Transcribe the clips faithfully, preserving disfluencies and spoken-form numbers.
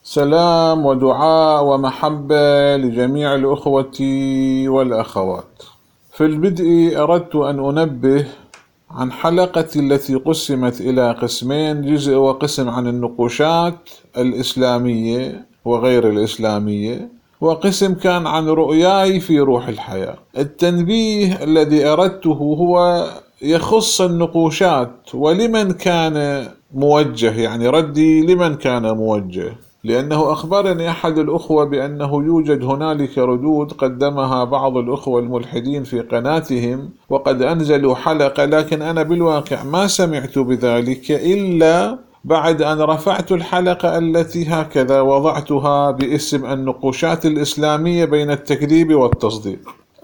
سلام ودعاء ومحبة لجميع الأخوة والأخوات. في البدء أردت أن أنبه عن حلقتي التي قسمت إلى قسمين، جزء وقسم عن النقوشات الإسلامية وغير الإسلامية، وقسم كان عن رؤياي في روح الحياة. التنبيه الذي أردته هو يخص النقوشات ولمن كان موجه، يعني ردي لمن كان موجه، لأنه أخبرني أحد الأخوة بأنه يوجد هنالك ردود قدمها بعض الأخوة الملحدين في قناتهم وقد أنزلوا حلقة، لكن أنا بالواقع ما سمعت بذلك إلا بعد أن رفعت الحلقة التي هكذا وضعتها باسم النقوشات الإسلامية بين التكذيب والتصديق.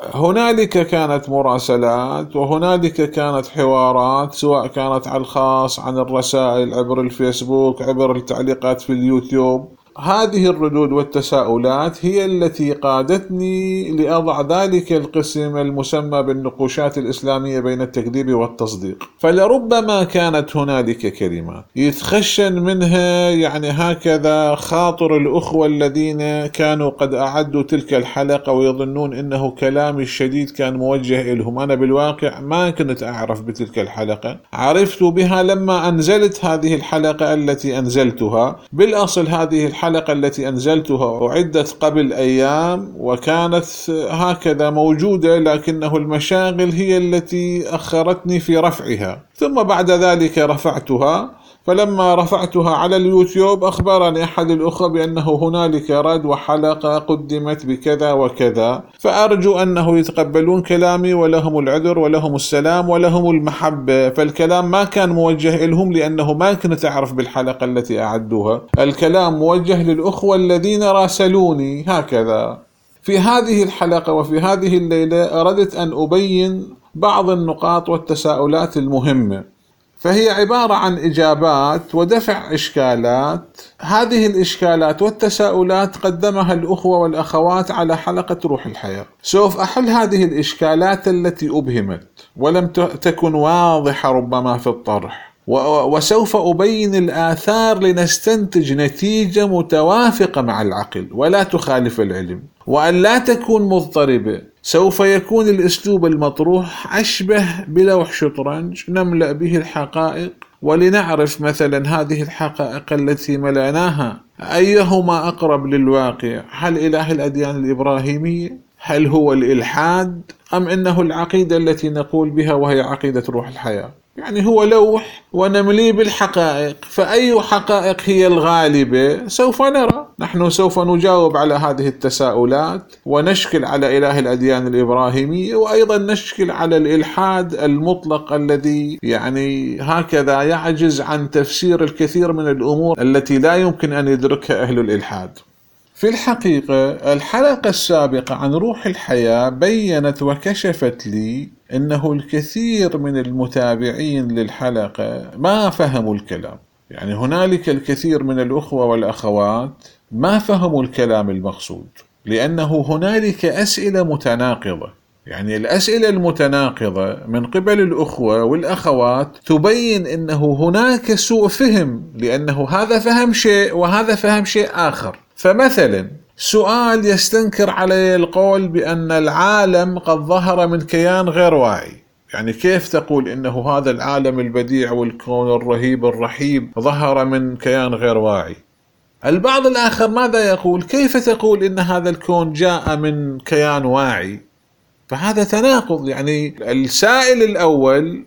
هنالك كانت مراسلات وهنالك كانت حوارات، سواء كانت على الخاص، عن الرسائل، عبر الفيسبوك، عبر التعليقات في اليوتيوب. هذه الردود والتساؤلات هي التي قادتني لأضع ذلك القسم المسمى بالنقوشات الإسلامية بين التكذيب والتصديق. فلربما كانت هنالك كلمات يتخشن منها يعني هكذا خاطر الأخوة الذين كانوا قد أعدوا تلك الحلقة ويظنون إنه كلامي الشديد كان موجه إلهم. أنا بالواقع ما كنت أعرف بتلك الحلقة، عرفت بها لما أنزلت هذه الحلقة التي أنزلتها. بالأصل هذه الحلقة الحلقة التي أنزلتها أعدت قبل أيام وكانت هكذا موجودة، لكنه المشاغل هي التي أخرتني في رفعها، ثم بعد ذلك رفعتها. فلما رفعتها على اليوتيوب أخبرني أحد الأخوة بأنه هنالك رد وحلقة قدمت بكذا وكذا، فأرجو أنه يتقبلون كلامي ولهم العذر ولهم السلام ولهم المحبة. فالكلام ما كان موجه لهم لأنه ما كنت أعرف بالحلقة التي أعدوها، الكلام موجه للأخوة الذين راسلوني هكذا. في هذه الحلقة وفي هذه الليلة أردت أن أبين بعض النقاط والتساؤلات المهمة، فهي عبارة عن إجابات ودفع إشكالات. هذه الإشكالات والتساؤلات قدمها الأخوة والأخوات على حلقة روح الحياة. سوف أحل هذه الإشكالات التي أبهمت ولم تكن واضحة ربما في الطرح، وسوف أبين الآثار لنستنتج نتيجة متوافقة مع العقل ولا تخالف العلم، وأن لا تكون مضطربة. سوف يكون الأسلوب المطروح أشبه بلوح شطرنج نملأ به الحقائق، ولنعرف مثلا هذه الحقائق التي ملأناها أيهما أقرب للواقع، هل إله الأديان الإبراهيمية، هل هو الإلحاد، أم إنه العقيدة التي نقول بها وهي عقيدة روح الحياة. يعني هو لوح ونمليه بالحقائق، فأي حقائق هي الغالبة سوف نرى. نحن سوف نجاوب على هذه التساؤلات ونشكل على إله الأديان الإبراهيمية، وأيضا نشكل على الإلحاد المطلق الذي يعني هكذا يعجز عن تفسير الكثير من الأمور التي لا يمكن أن يدركها أهل الإلحاد. في الحقيقة الحلقة السابقة عن روح الحياة بيّنت وكشفت لي أنه الكثير من المتابعين للحلقة ما فهموا الكلام. يعني هنالك الكثير من الأخوة والأخوات ما فهموا الكلام المقصود، لأنه هنالك أسئلة متناقضة. يعني الأسئلة المتناقضة من قبل الأخوة والأخوات تبين أنه هناك سوء فهم، لأنه هذا فهم شيء وهذا فهم شيء آخر. فمثلا سؤال يستنكر عليه القول بأن العالم قد ظهر من كيان غير واعي. يعني كيف تقول إنه هذا العالم البديع والكون الرهيب الرحيب ظهر من كيان غير واعي؟ البعض الآخر ماذا يقول؟ كيف تقول إن هذا الكون جاء من كيان واعي؟ فهذا تناقض. يعني السائل الأول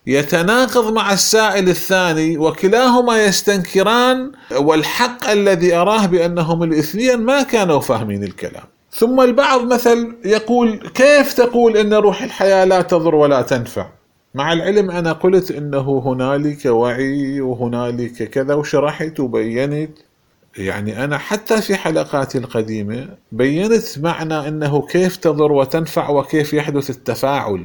يتناقض مع السائل الثاني، وكلاهما يستنكران، والحق الذي أراه بأنهم الاثنين ما كانوا فاهمين الكلام. ثم البعض مثل يقول كيف تقول إن روح الحياة لا تضر ولا تنفع، مع العلم أنا قلت إنه هنالك وعي وهنالك كذا وشرحت وبينت. يعني أنا حتى في حلقاتي القديمة بينت معنى إنه كيف تضر وتنفع وكيف يحدث التفاعل.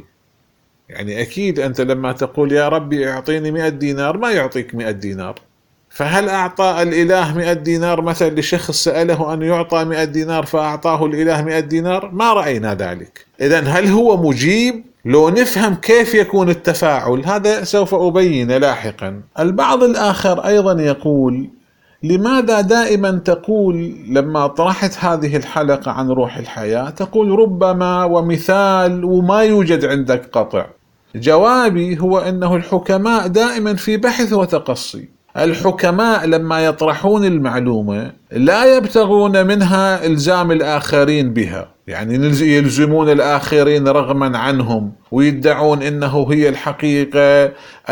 يعني أكيد أنت لما تقول يا ربي اعطيني مئة دينار ما يعطيك مئة دينار، فهل أعطى الإله مئة دينار مثلا لشخص سأله أن يعطى مئة دينار فأعطاه الإله مئة دينار؟ ما رأينا ذلك. إذن هل هو مجيب؟ لو نفهم كيف يكون التفاعل هذا سوف أبين لاحقا. البعض الآخر أيضا يقول لماذا دائما تقول لما طرحت هذه الحلقة عن روح الحياة تقول ربما ومثال وما يوجد عندك قطع؟ جوابي هو أنه الحكماء دائما في بحث وتقصي. الحكماء لما يطرحون المعلومة لا يبتغون منها إلزام الآخرين بها، يعني يلزمون الآخرين رغما عنهم ويدعون إنه هي الحقيقة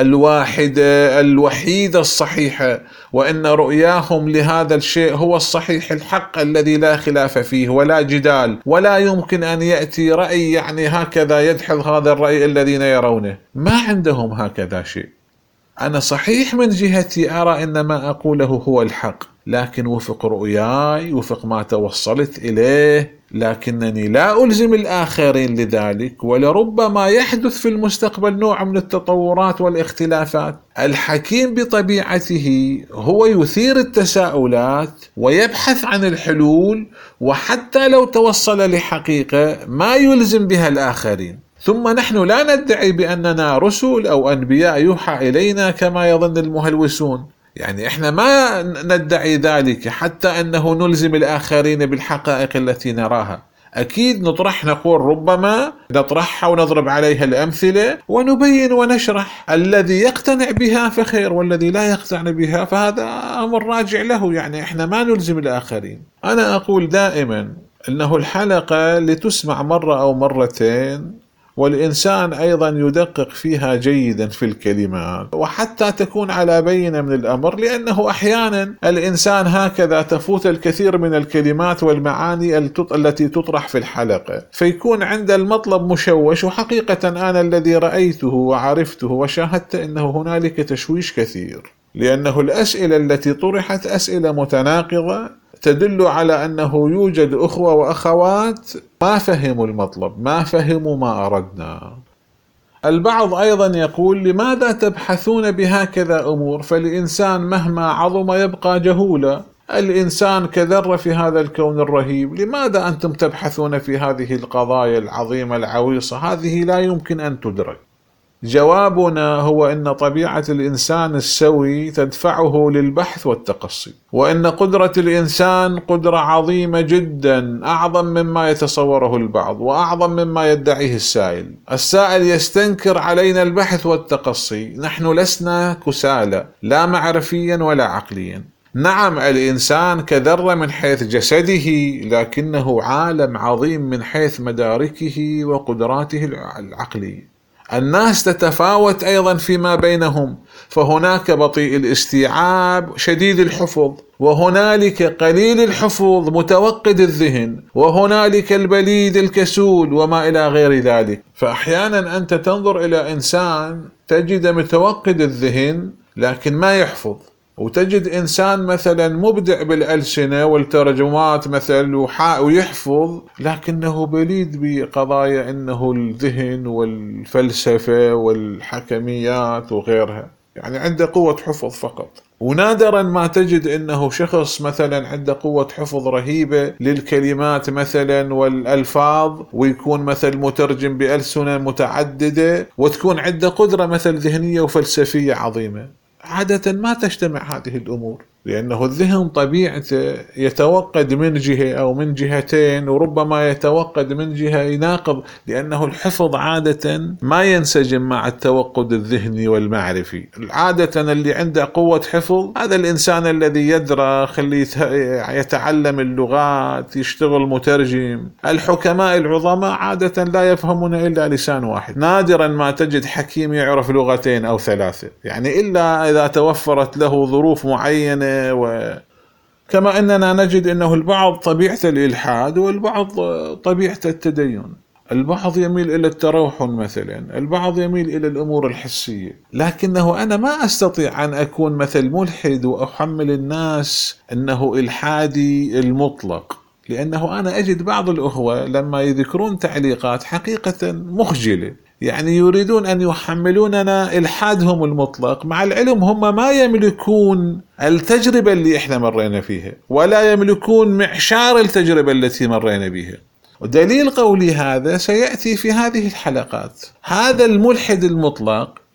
الواحدة الوحيدة الصحيحة، وإن رؤياهم لهذا الشيء هو الصحيح الحق الذي لا خلاف فيه ولا جدال، ولا يمكن أن يأتي رأي يعني هكذا يدحض هذا الرأي الذين يرونه. ما عندهم هكذا شيء. أنا صحيح من جهتي أرى إن ما أقوله هو الحق، لكن وفق رؤياي وفق ما توصلت إليه، لكنني لا ألزم الآخرين لذلك، ولربما يحدث في المستقبل نوع من التطورات والاختلافات. الحكيم بطبيعته هو يثير التساؤلات ويبحث عن الحلول، وحتى لو توصل لحقيقة ما يلزم بها الآخرين. ثم نحن لا ندعي بأننا رسل أو أنبياء يوحى إلينا كما يظن المهلوسون، يعني إحنا ما ندعي ذلك حتى أنه نلزم الآخرين بالحقائق التي نراها. أكيد نطرح نقول ربما نطرحها ونضرب عليها الأمثلة ونبين ونشرح، الذي يقتنع بها فخير والذي لا يقتنع بها فهذا أمر راجع له، يعني إحنا ما نلزم الآخرين. أنا أقول دائما أنه الحلقة لتسمع مرة أو مرتين، والإنسان أيضا يدقق فيها جيدا في الكلمات وحتى تكون على بينة من الأمر، لأنه أحيانا الإنسان هكذا تفوت الكثير من الكلمات والمعاني التي تطرح في الحلقة، فيكون عند المطلب مشوش. وحقيقة أنا الذي رأيته وعرفته وشاهدت أنه هنالك تشويش كثير، لأنه الأسئلة التي طرحت أسئلة متناقضة تدل على أنه يوجد أخوة وأخوات ما فهموا المطلب، ما فهموا ما أردنا. البعض أيضا يقول لماذا تبحثون بهكذا أمور؟ فالإنسان مهما عظم يبقى جهولا، الإنسان كذرة في هذا الكون الرهيب، لماذا أنتم تبحثون في هذه القضايا العظيمة العويصة؟ هذه لا يمكن أن تدرك. جوابنا هو أن طبيعة الإنسان السوي تدفعه للبحث والتقصي، وأن قدرة الإنسان قدرة عظيمة جدا، أعظم مما يتصوره البعض وأعظم مما يدعيه السائل. السائل يستنكر علينا البحث والتقصي، نحن لسنا كسالى لا معرفيا ولا عقليا. نعم الإنسان كذرة من حيث جسده، لكنه عالم عظيم من حيث مداركه وقدراته العقلية. الناس تتفاوت أيضا فيما بينهم، فهناك بطيء الاستيعاب شديد الحفظ، وهنالك قليل الحفظ متوقد الذهن، وهنالك البليد الكسول وما إلى غير ذلك. فأحيانا أنت تنظر إلى إنسان تجد متوقد الذهن لكن ما يحفظ، وتجد إنسان مثلا مبدع بالألسنة والترجمات مثلا ويحفظ، لكنه بليد بقضايا إنه الذهن والفلسفة والحكميات وغيرها، يعني عنده قوة حفظ فقط. ونادرا ما تجد إنه شخص مثلا عنده قوة حفظ رهيبة للكلمات مثلا والألفاظ، ويكون مثل مترجم بألسنة متعددة، وتكون عنده قدرة مثل ذهنية وفلسفية عظيمة. عادة ما تجتمع هذه الأمور، لأنه الذهن طبيعته يتوقد من جهة أو من جهتين، وربما يتوقد من جهة يناقض، لأنه الحفظ عادة ما ينسجم مع التوقد الذهني والمعرفي. عادة اللي عنده قوة حفظ هذا الإنسان الذي يدرى خليه يتعلم اللغات، يشتغل مترجم. الحكماء العظماء عادة لا يفهمون إلا لسان واحد، نادرا ما تجد حكيم يعرف لغتين أو ثلاثة، يعني إلا إذا توفرت له ظروف معينة. وكما أننا نجد أنه البعض طبيعة الإلحاد والبعض طبيعة التدين، البعض يميل إلى التروحن مثلا، البعض يميل إلى الأمور الحسية. لكنه أنا ما أستطيع أن أكون مثل ملحد وأحمل الناس أنه إلحادي المطلق، لأنه أنا أجد بعض الأخوة لما يذكرون تعليقات حقيقة مخجلة، يعني يريدون أن يحملوننا إلحادهم المطلق، مع العلم هم ما يملكون التجربة اللي إحنا مرينا فيها، ولا يملكون معشار التجربة التي مرينا بها. ودليل قولي هذا سيأتي في هذه الحلقات. هذا الملحد المطلق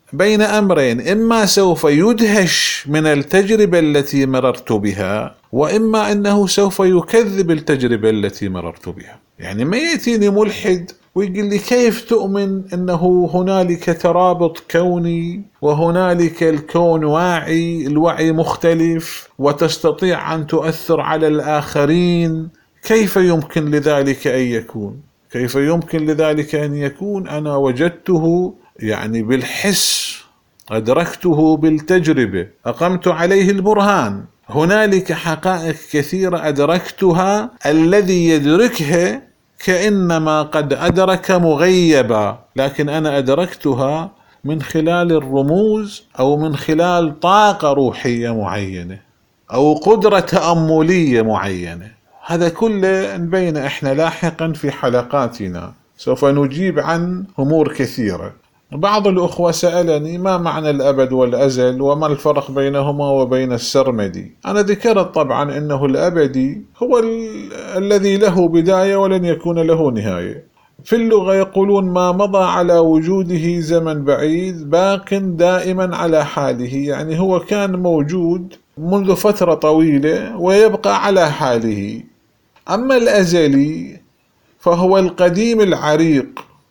بين أمرين: إما سوف يدهش من التجربة التي مررت بها، وإما أنه سوف يكذب التجربة التي مررت بها. يعني ما يأتيني ملحد ويقول لي كيف تؤمن أنه هنالك ترابط كوني وهنالك الكون واعي، الوعي مختلف وتستطيع أن تؤثر على الآخرين، كيف يمكن لذلك أن يكون؟ كيف يمكن لذلك أن يكون؟ أنا وجدته يعني بالحس، أدركته بالتجربة، أقمت عليه البرهان. هنالك حقائق كثيرة أدركتها، الذي يدركها كأنما قد أدرك مغيبا، لكن أنا أدركتها من خلال الرموز أو من خلال طاقة روحية معينة أو قدرة تأملية معينة. هذا كله نبين إحنا لاحقا في حلقاتنا، سوف نجيب عن أمور كثيرة. بعض الأخوة سألني ما معنى الأبد والأزل وما الفرق بينهما وبين السرمدي. أنا ذكرت طبعا أنه الأبدي هو ال... الذي له بداية ولن يكون له نهاية. في اللغة يقولون ما مضى على وجوده زمن بعيد باق دائما على حاله، يعني هو كان موجود منذ فترة طويلة ويبقى على حاله. أما الأزلي فهو القديم العريق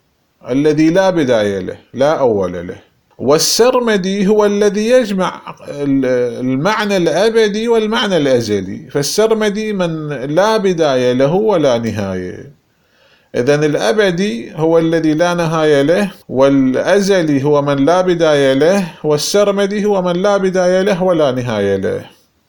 الذي لا بداية له لا أول له. والسرمدي هو الذي يجمع المعنى الأبدي والمعنى الأزلي، فالسرمدي من لا بداية له ولا نهاية. إذن الأبدي هو الذي لا نهاية له، والأزلي هو من لا بداية له، والسرمدي هو من لا بداية له ولا نهاية له.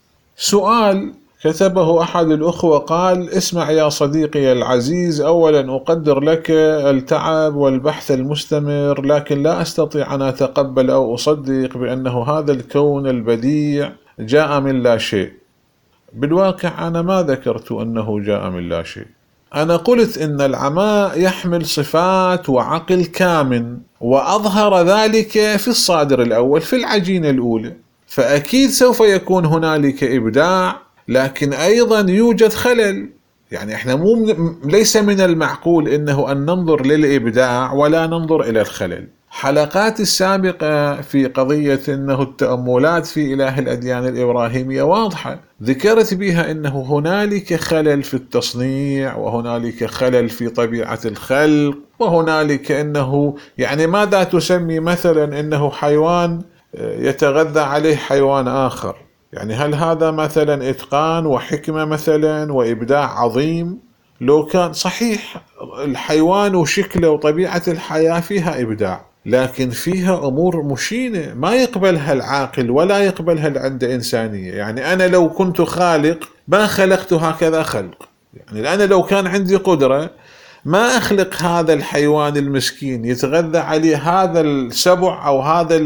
سؤال كتبه أحد الأخوة قال: اسمع يا صديقي العزيز، أولا أقدر لك التعب والبحث المستمر، لكن لا أستطيع أن أتقبل أو أصدق بأنه هذا الكون البديع جاء من لا شيء. بالواقع أنا ما ذكرت أنه جاء من لا شيء، أنا قلت إن العماء يحمل صفات وعقل كامن، وأظهر ذلك في الصادر الأول في العجينة الأولى، فأكيد سوف يكون هنالك إبداع، لكن أيضا يوجد خلل. يعني إحنا مو ليس من المعقول إنه أن ننظر للإبداع ولا ننظر إلى الخلل. حلقات السابقة في قضية أنه التأملات في إله الأديان الإبراهيمية واضحة، ذكرت بها أنه هنالك خلل في التصنيع، وهنالك خلل في طبيعة الخلق، وهنالك أنه يعني ماذا تسمي مثلا أنه حيوان يتغذى عليه حيوان آخر؟ يعني هل هذا مثلا إتقان وحكمة مثلا وإبداع عظيم؟ لو كان صحيح الحيوان وشكله وطبيعة الحياة فيها إبداع، لكن فيها أمور مشينة ما يقبلها العاقل ولا يقبلها اللي عنده إنسانية. يعني أنا لو كنت خالق ما خلقت هكذا خلق، يعني أنا لو كان عندي قدرة ما أخلق هذا الحيوان المسكين يتغذى عليه هذا السبع أو هذا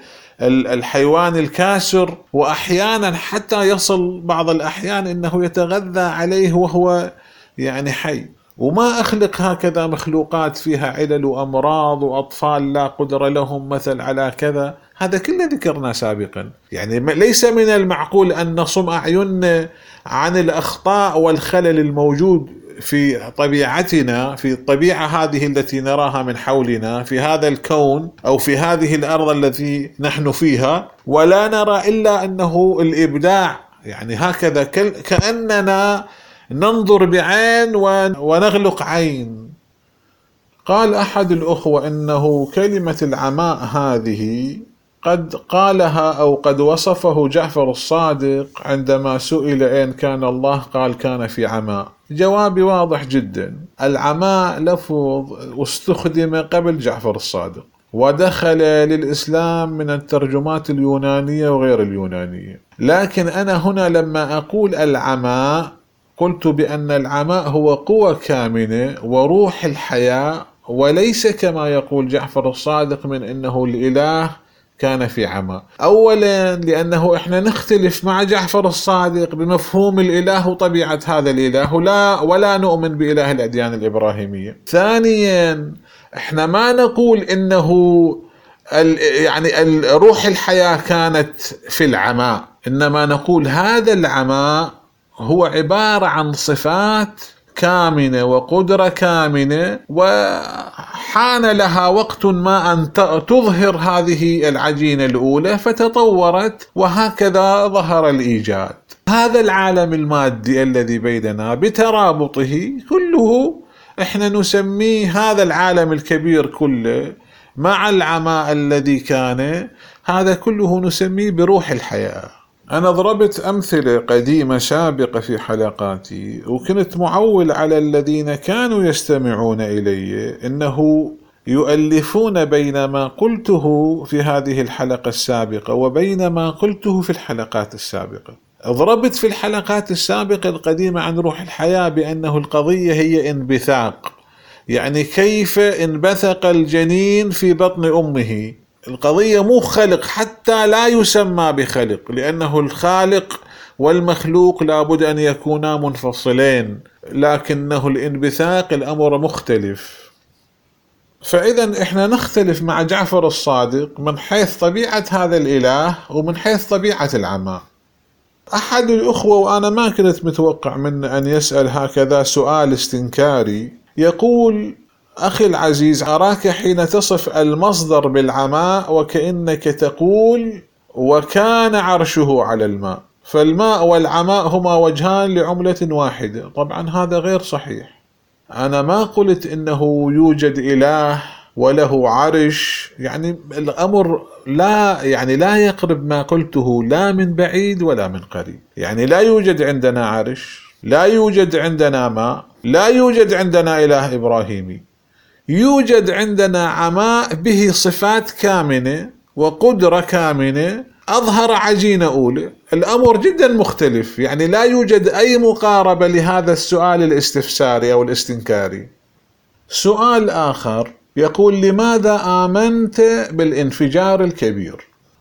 الحيوان الكاسر، وأحيانا حتى يصل بعض الأحيان أنه يتغذى عليه وهو يعني حي، وما أخلق هكذا مخلوقات فيها علل وأمراض وأطفال لا قدر لهم مثل على كذا. هذا كله ذكرنا سابقا. يعني ليس من المعقول أن نصم أعيننا عن الأخطاء والخلل الموجود في طبيعتنا، في الطبيعة هذه التي نراها من حولنا في هذا الكون أو في هذه الأرض التي نحن فيها، ولا نرى إلا أنه الإبداع. يعني هكذا كأننا ننظر بعين ونغلق عين. قال أحد الأخوة إنه كلمة العماء هذه قد قالها أو قد وصفه جعفر الصادق عندما سئل أين كان الله، قال كان في عماء. جوابي واضح جدا، العماء لفظ استخدم قبل جعفر الصادق ودخل للإسلام من الترجمات اليونانية وغير اليونانية، لكن أنا هنا لما أقول العماء قلت بأن العماء هو قوة كامنة وروح الحياة، وليس كما يقول جعفر الصادق من أنه الإله كان في عماء. أولا لأنه إحنا نختلف مع جعفر الصادق بمفهوم الإله وطبيعة هذا الإله، لا ولا نؤمن بإله الأديان الإبراهيمية. ثانيا إحنا ما نقول إنه يعني روح الحياة كانت في العماء، إنما نقول هذا العماء هو عبارة عن صفات كامنة وقدرة كامنة، وحان لها وقت ما أن تظهر هذه العجينة الأولى فتطورت، وهكذا ظهر الإيجاد. هذا العالم المادي الذي بيننا بترابطه كله احنا نسميه، هذا العالم الكبير كله مع العماء الذي كان، هذا كله نسميه بروح الحياة. أنا ضربت أمثلة قديمة سابقة في حلقاتي، وكنت معول على الذين كانوا يستمعون إلي إنه يؤلفون بين ما قلته في هذه الحلقة السابقة وبين ما قلته في الحلقات السابقة. ضربت في الحلقات السابقة القديمة عن روح الحياة بأنه القضية هي انبثاق، يعني كيف انبثق الجنين في بطن أمه. القضية مو خلق، حتى لا يسمى بخلق، لأنه الخالق والمخلوق لابد أن يكونا منفصلين، لكنه الانبثاق الأمر مختلف. فإذا إحنا نختلف مع جعفر الصادق من حيث طبيعة هذا الإله ومن حيث طبيعة العمى. أحد الأخوة، وأنا ما كنت متوقع منه أن يسأل هكذا سؤال استنكاري، يقول: أخي العزيز، أراك حين تصف المصدر بالعماء وكأنك تقول وكان عرشه على الماء، فالماء والعماء هما وجهان لعملة واحدة. طبعا هذا غير صحيح. أنا ما قلت إنه يوجد إله وله عرش، يعني الأمر لا يعني لا يقرب ما قلته لا من بعيد ولا من قريب. يعني لا يوجد عندنا عرش، لا يوجد عندنا ماء، لا يوجد عندنا إله إبراهيمي. يوجد عندنا عماء به صفات كامنة وقدرة كامنة، أظهر عجينة أولى. الأمر جدا مختلف، يعني لا يوجد أي مقاربة لهذا السؤال الاستفساري أو الاستنكاري. سؤال آخر يقول: لماذا آمنت بالانفجار الكبير؟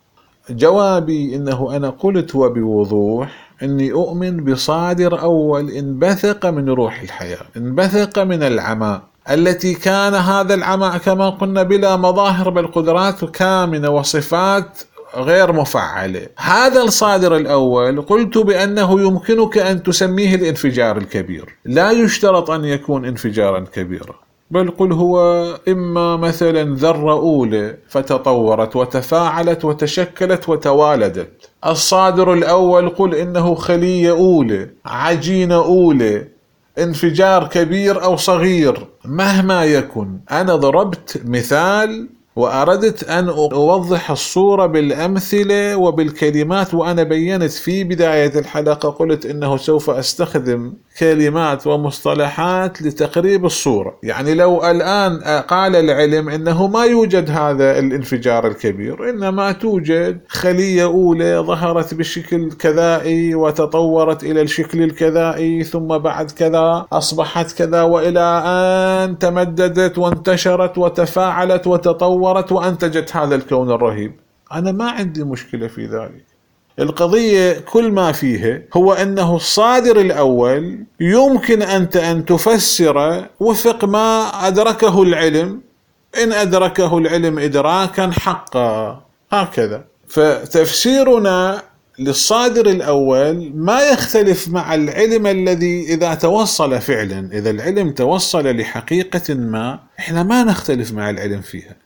جوابي إنه أنا قلت وبوضوح أني أؤمن بصادر أول انبثق من روح الحياة، انبثق من العماء التي كان هذا العماء كما قلنا بلا مظاهر بل قدرات كامنة وصفات غير مفعلة. هذا الصادر الأول قلت بأنه يمكنك أن تسميه الانفجار الكبير، لا يشترط أن يكون انفجارا كبيرا، بل قل هو إما مثلا ذرة أولى فتطورت وتفاعلت وتشكلت وتوالدت. الصادر الأول قل إنه خلية أولى، عجينة أولى، انفجار كبير أو صغير، مهما يكن. أنا ضربت مثال وأردت أن أوضح الصورة بالأمثلة وبالكلمات، وأنا بيّنت في بداية الحلقة قلت إنه سوف أستخدم كلمات ومصطلحات لتقريب الصورة. يعني لو الآن قال العلم إنه ما يوجد هذا الانفجار الكبير، إنما توجد خلية أولى ظهرت بالشكل كذائي وتطورت إلى الشكل الكذائي، ثم بعد كذا أصبحت كذا، وإلى أن تمددت وانتشرت وتفاعلت وتطورت وأنتجت هذا الكون الرهيب. أنا ما عندي مشكلة في ذلك. القضية كل ما فيها هو أنه الصادر الأول يمكن أنت أن تفسر وفق ما أدركه العلم، إن أدركه العلم إدراكا حقا، هكذا. فتفسيرنا للصادر الأول ما يختلف مع العلم الذي إذا توصل فعلا، إذا العلم توصل لحقيقة ما، إحنا ما نختلف مع العلم فيها.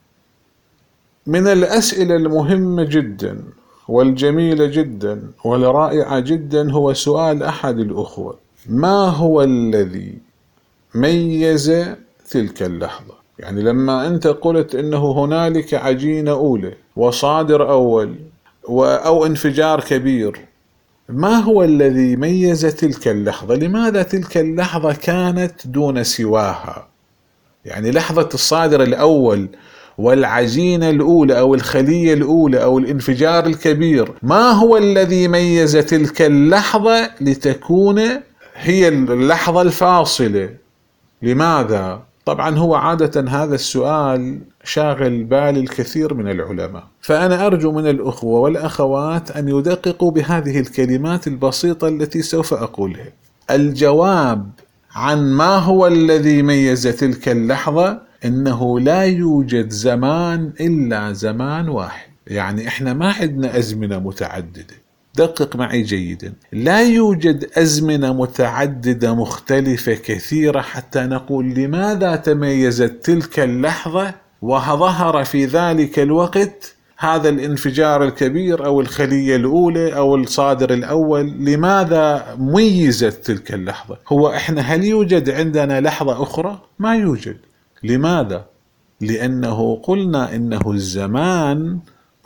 من الأسئلة المهمة جدا والجميلة جدا والرائعة جدا هو سؤال أحد الأخوة: ما هو الذي ميز تلك اللحظة؟ يعني لما أنت قلت إنه هنالك عجينة أولى وصادر أول أو انفجار كبير، ما هو الذي ميز تلك اللحظة؟ لماذا تلك اللحظة كانت دون سواها؟ يعني لحظة الصادر الأول والعجينة الأولى أو الخلية الأولى أو الانفجار الكبير، ما هو الذي ميز تلك اللحظة لتكون هي اللحظة الفاصلة؟ لماذا؟ طبعا هو عادة هذا السؤال شاغل بال الكثير من العلماء، فأنا أرجو من الأخوة والأخوات أن يدققوا بهذه الكلمات البسيطة التي سوف أقولها. الجواب عن ما هو الذي ميز تلك اللحظة إنه لا يوجد زمان إلا زمان واحد. يعني إحنا ما عندنا أزمنة متعددة، دقق معي جيدا، لا يوجد أزمنة متعددة مختلفة كثيرة حتى نقول لماذا تميزت تلك اللحظة وظهر في ذلك الوقت هذا الانفجار الكبير أو الخلية الأولى أو الصادر الأول، لماذا ميزت تلك اللحظة؟ هو إحنا هل يوجد عندنا لحظة أخرى؟ ما يوجد. لماذا؟ لأنه قلنا إنه الزمان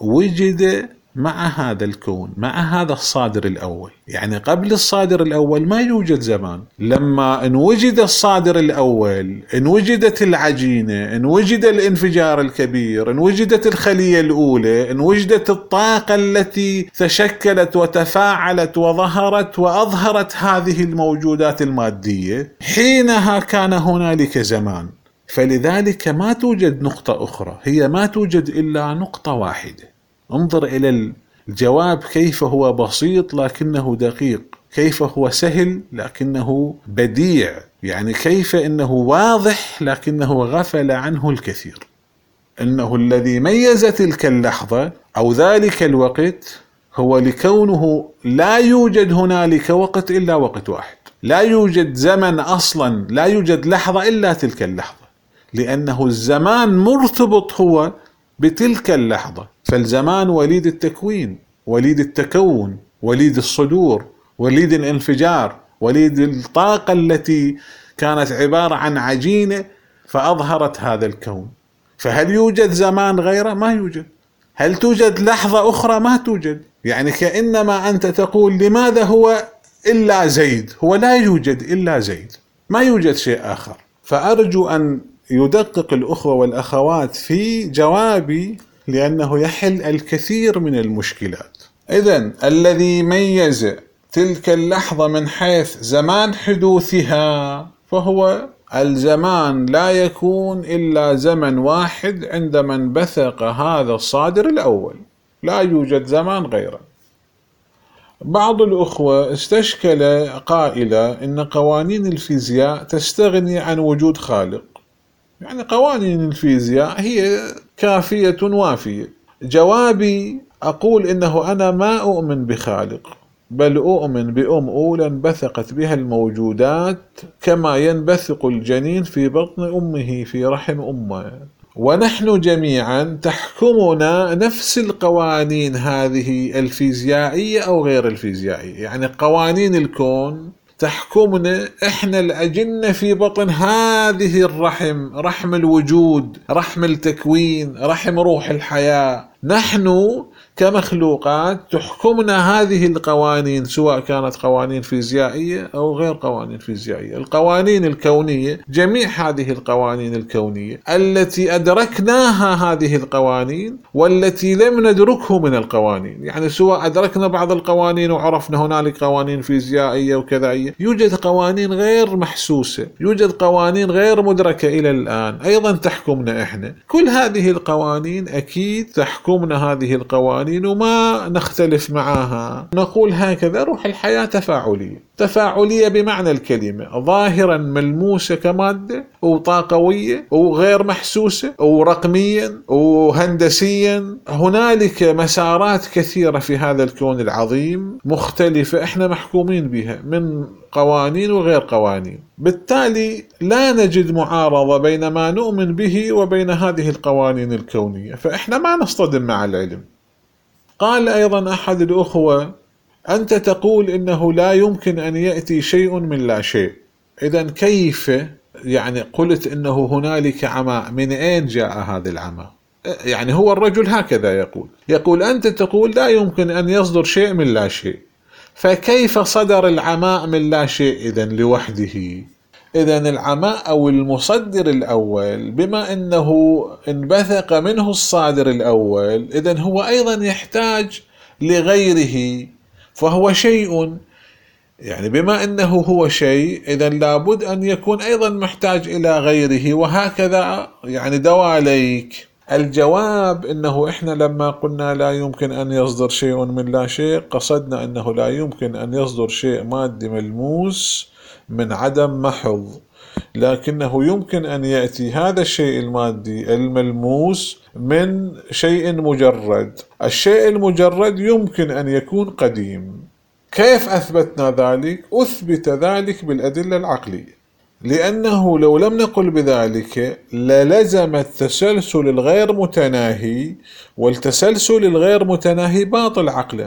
وجد مع هذا الكون، مع هذا الصادر الأول. يعني قبل الصادر الأول ما يوجد زمان. لما ان وجد الصادر الأول، ان وجدت العجينة، ان وجد الانفجار الكبير، ان وجدت الخلية الأولى، ان وجدت الطاقة التي تشكلت وتفاعلت وظهرت وأظهرت هذه الموجودات المادية، حينها كان هنالك زمان. فلذلك ما توجد نقطة أخرى، هي ما توجد إلا نقطة واحدة. انظر إلى الجواب كيف هو بسيط لكنه دقيق، كيف هو سهل لكنه بديع، يعني كيف إنه واضح لكنه غفل عنه الكثير. إنه الذي ميز تلك اللحظة أو ذلك الوقت هو لكونه لا يوجد هنالك وقت إلا وقت واحد، لا يوجد زمن أصلا، لا يوجد لحظة إلا تلك اللحظة، لأنه الزمان مرتبط هو بتلك اللحظة. فالزمان وليد التكوين، وليد التكون، وليد الصدور، وليد الانفجار، وليد الطاقة التي كانت عبارة عن عجينة فأظهرت هذا الكون. فهل يوجد زمان غيره؟ ما يوجد. هل توجد لحظة أخرى؟ ما توجد. يعني كأنما أنت تقول لماذا هو إلا زيد؟ هو لا يوجد إلا زيد، ما يوجد شيء آخر. فأرجو أن يدقق الأخوة والأخوات في جوابي لأنه يحل الكثير من المشكلات. إذن الذي ميز تلك اللحظة من حيث زمان حدوثها فهو الزمان لا يكون إلا زمن واحد عندما انبثق هذا الصادر الأول، لا يوجد زمان غيره. بعض الأخوة استشكل قائلة إن قوانين الفيزياء تستغني عن وجود خالق، يعني قوانين الفيزياء هي كافية وافية. جوابي أقول إنه أنا ما أؤمن بخالق، بل أؤمن بأم أولى انبثقت بها الموجودات كما ينبثق الجنين في بطن أمه في رحم أمه، ونحن جميعا تحكمنا نفس القوانين هذه الفيزيائية أو غير الفيزيائية. يعني قوانين الكون تحكمنا إحنا الأجنة في بطن هذه الرحم، رحم الوجود، رحم التكوين، رحم روح الحياة. نحن كمخلوقات تحكمنا هذه القوانين، سواء كانت قوانين فيزيائية أو غير قوانين فيزيائية. القوانين الكونية، جميع هذه القوانين الكونية التي أدركناها هذه القوانين والتي لم ندركه من القوانين، يعني سواء أدركنا بعض القوانين وعرفنا هنالك قوانين فيزيائية وكذائية، يوجد قوانين غير محسوسة، يوجد قوانين غير مدركة إلى الآن أيضا تحكمنا إحنا. كل هذه القوانين أكيد تحكمنا هذه القوانين وما نختلف معها. نقول هكذا روح الحياة تفاعلية، تفاعلية بمعنى الكلمة، ظاهرا ملموسة كمادة وطاقوية وغير محسوسة ورقميا وهندسيا. هنالك مسارات كثيرة في هذا الكون العظيم مختلفة احنا محكومين بها من قوانين وغير قوانين، بالتالي لا نجد معارضة بين ما نؤمن به وبين هذه القوانين الكونية، فاحنا ما نصطدم مع العلم. قال أيضا أحد الأخوة أنت تقول إنه لا يمكن أن يأتي شيء من لا شيء، إذن كيف يعني قلت إنه هنالك عمى؟ من أين جاء هذا العمى؟ يعني هو الرجل هكذا يقول، يقول أنت تقول لا يمكن أن يصدر شيء من لا شيء، فكيف صدر العماء من لا شيء إذن لوحده؟ إذن العماء أو المصدر الأول بما أنه انبثق منه الصادر الأول، إذن هو أيضا يحتاج لغيره، فهو شيء، يعني بما أنه هو شيء إذن لابد أن يكون أيضا محتاج إلى غيره، وهكذا يعني دواليك. الجواب إنه إحنا لما قلنا لا يمكن أن يصدر شيء من لا شيء قصدنا أنه لا يمكن أن يصدر شيء مادي ملموس من عدم محض، لكنه يمكن أن يأتي هذا الشيء المادي الملموس من شيء مجرد. الشيء المجرد يمكن أن يكون قديم. كيف أثبتنا ذلك؟ أثبت ذلك بالأدلة العقلية، لأنه لو لم نقل بذلك للزم التسلسل الغير متناهي، والتسلسل الغير متناهي باطل عقلا.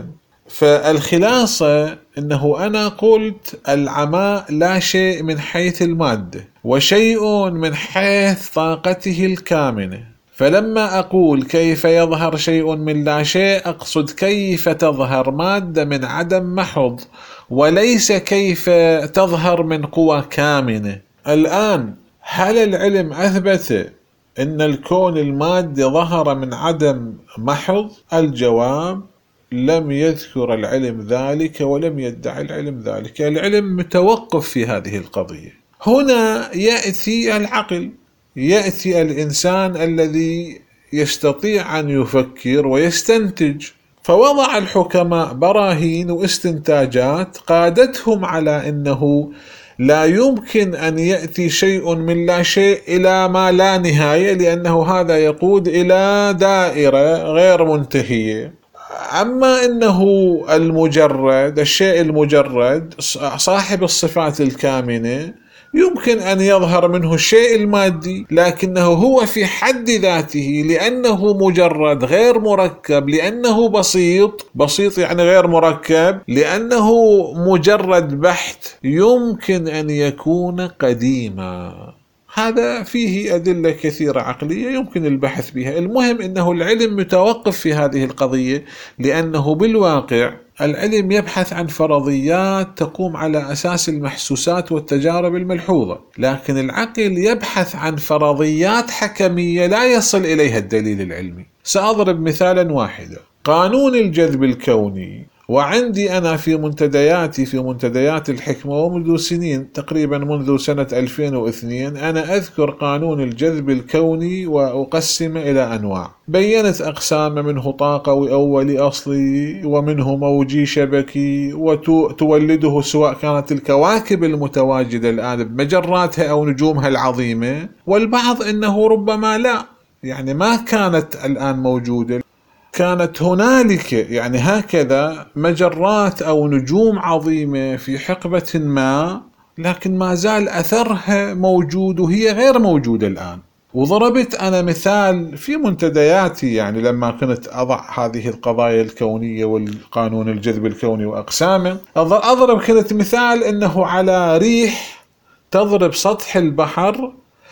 فالخلاصة أنه أنا قلت العماء لا شيء من حيث المادة وشيء من حيث طاقته الكامنة. فلما أقول كيف يظهر شيء من لا شيء أقصد كيف تظهر مادة من عدم محض، وليس كيف تظهر من قوى كامنة. الآن هل العلم أثبت أن الكون المادي ظهر من عدم محض؟ الجواب لم يذكر العلم ذلك ولم يدعي العلم ذلك. العلم متوقف في هذه القضية. هنا يأتي العقل، يأتي الإنسان الذي يستطيع أن يفكر ويستنتج. فوضع الحكماء براهين واستنتاجات قادتهم على أنه لا يمكن أن يأتي شيء من لا شيء إلى ما لا نهاية، لأنه هذا يقود إلى دائرة غير منتهية. أما أنه المجرد، الشيء المجرد صاحب الصفات الكامنة، يمكن أن يظهر منه الشيء المادي، لكنه هو في حد ذاته لأنه مجرد غير مركب، لأنه بسيط، بسيط يعني غير مركب، لأنه مجرد بحت، يمكن أن يكون قديما. هذا فيه أدلة كثيرة عقلية يمكن البحث بها. المهم أنه العلم متوقف في هذه القضية، لأنه بالواقع العلم يبحث عن فرضيات تقوم على أساس المحسوسات والتجارب الملحوظة، لكن العقل يبحث عن فرضيات حكمية لا يصل إليها الدليل العلمي. سأضرب مثالا واحدا: قانون الجذب الكوني. وعندي أنا في منتدياتي في منتديات الحكمة ومنذ سنين تقريبا منذ سنة ألفين واثنين أنا أذكر قانون الجذب الكوني وأقسم إلى أنواع. بينت أقسام: منه طاقوي أولي أصلي، ومنه موجي شبكي، وتولده سواء كانت الكواكب المتواجدة الآن بمجراتها أو نجومها العظيمة، والبعض إنه ربما لا، يعني ما كانت الآن موجودة، كانت هنالك يعني هكذا مجرات أو نجوم عظيمة في حقبة ما، لكن ما زال أثرها موجود وهي غير موجودة الآن. وضربت أنا مثال في منتدياتي، يعني لما كنت أضع هذه القضايا الكونية والقانون الجذب الكوني وأقسامه، أضرب كنت مثال أنه على ريح تضرب سطح البحر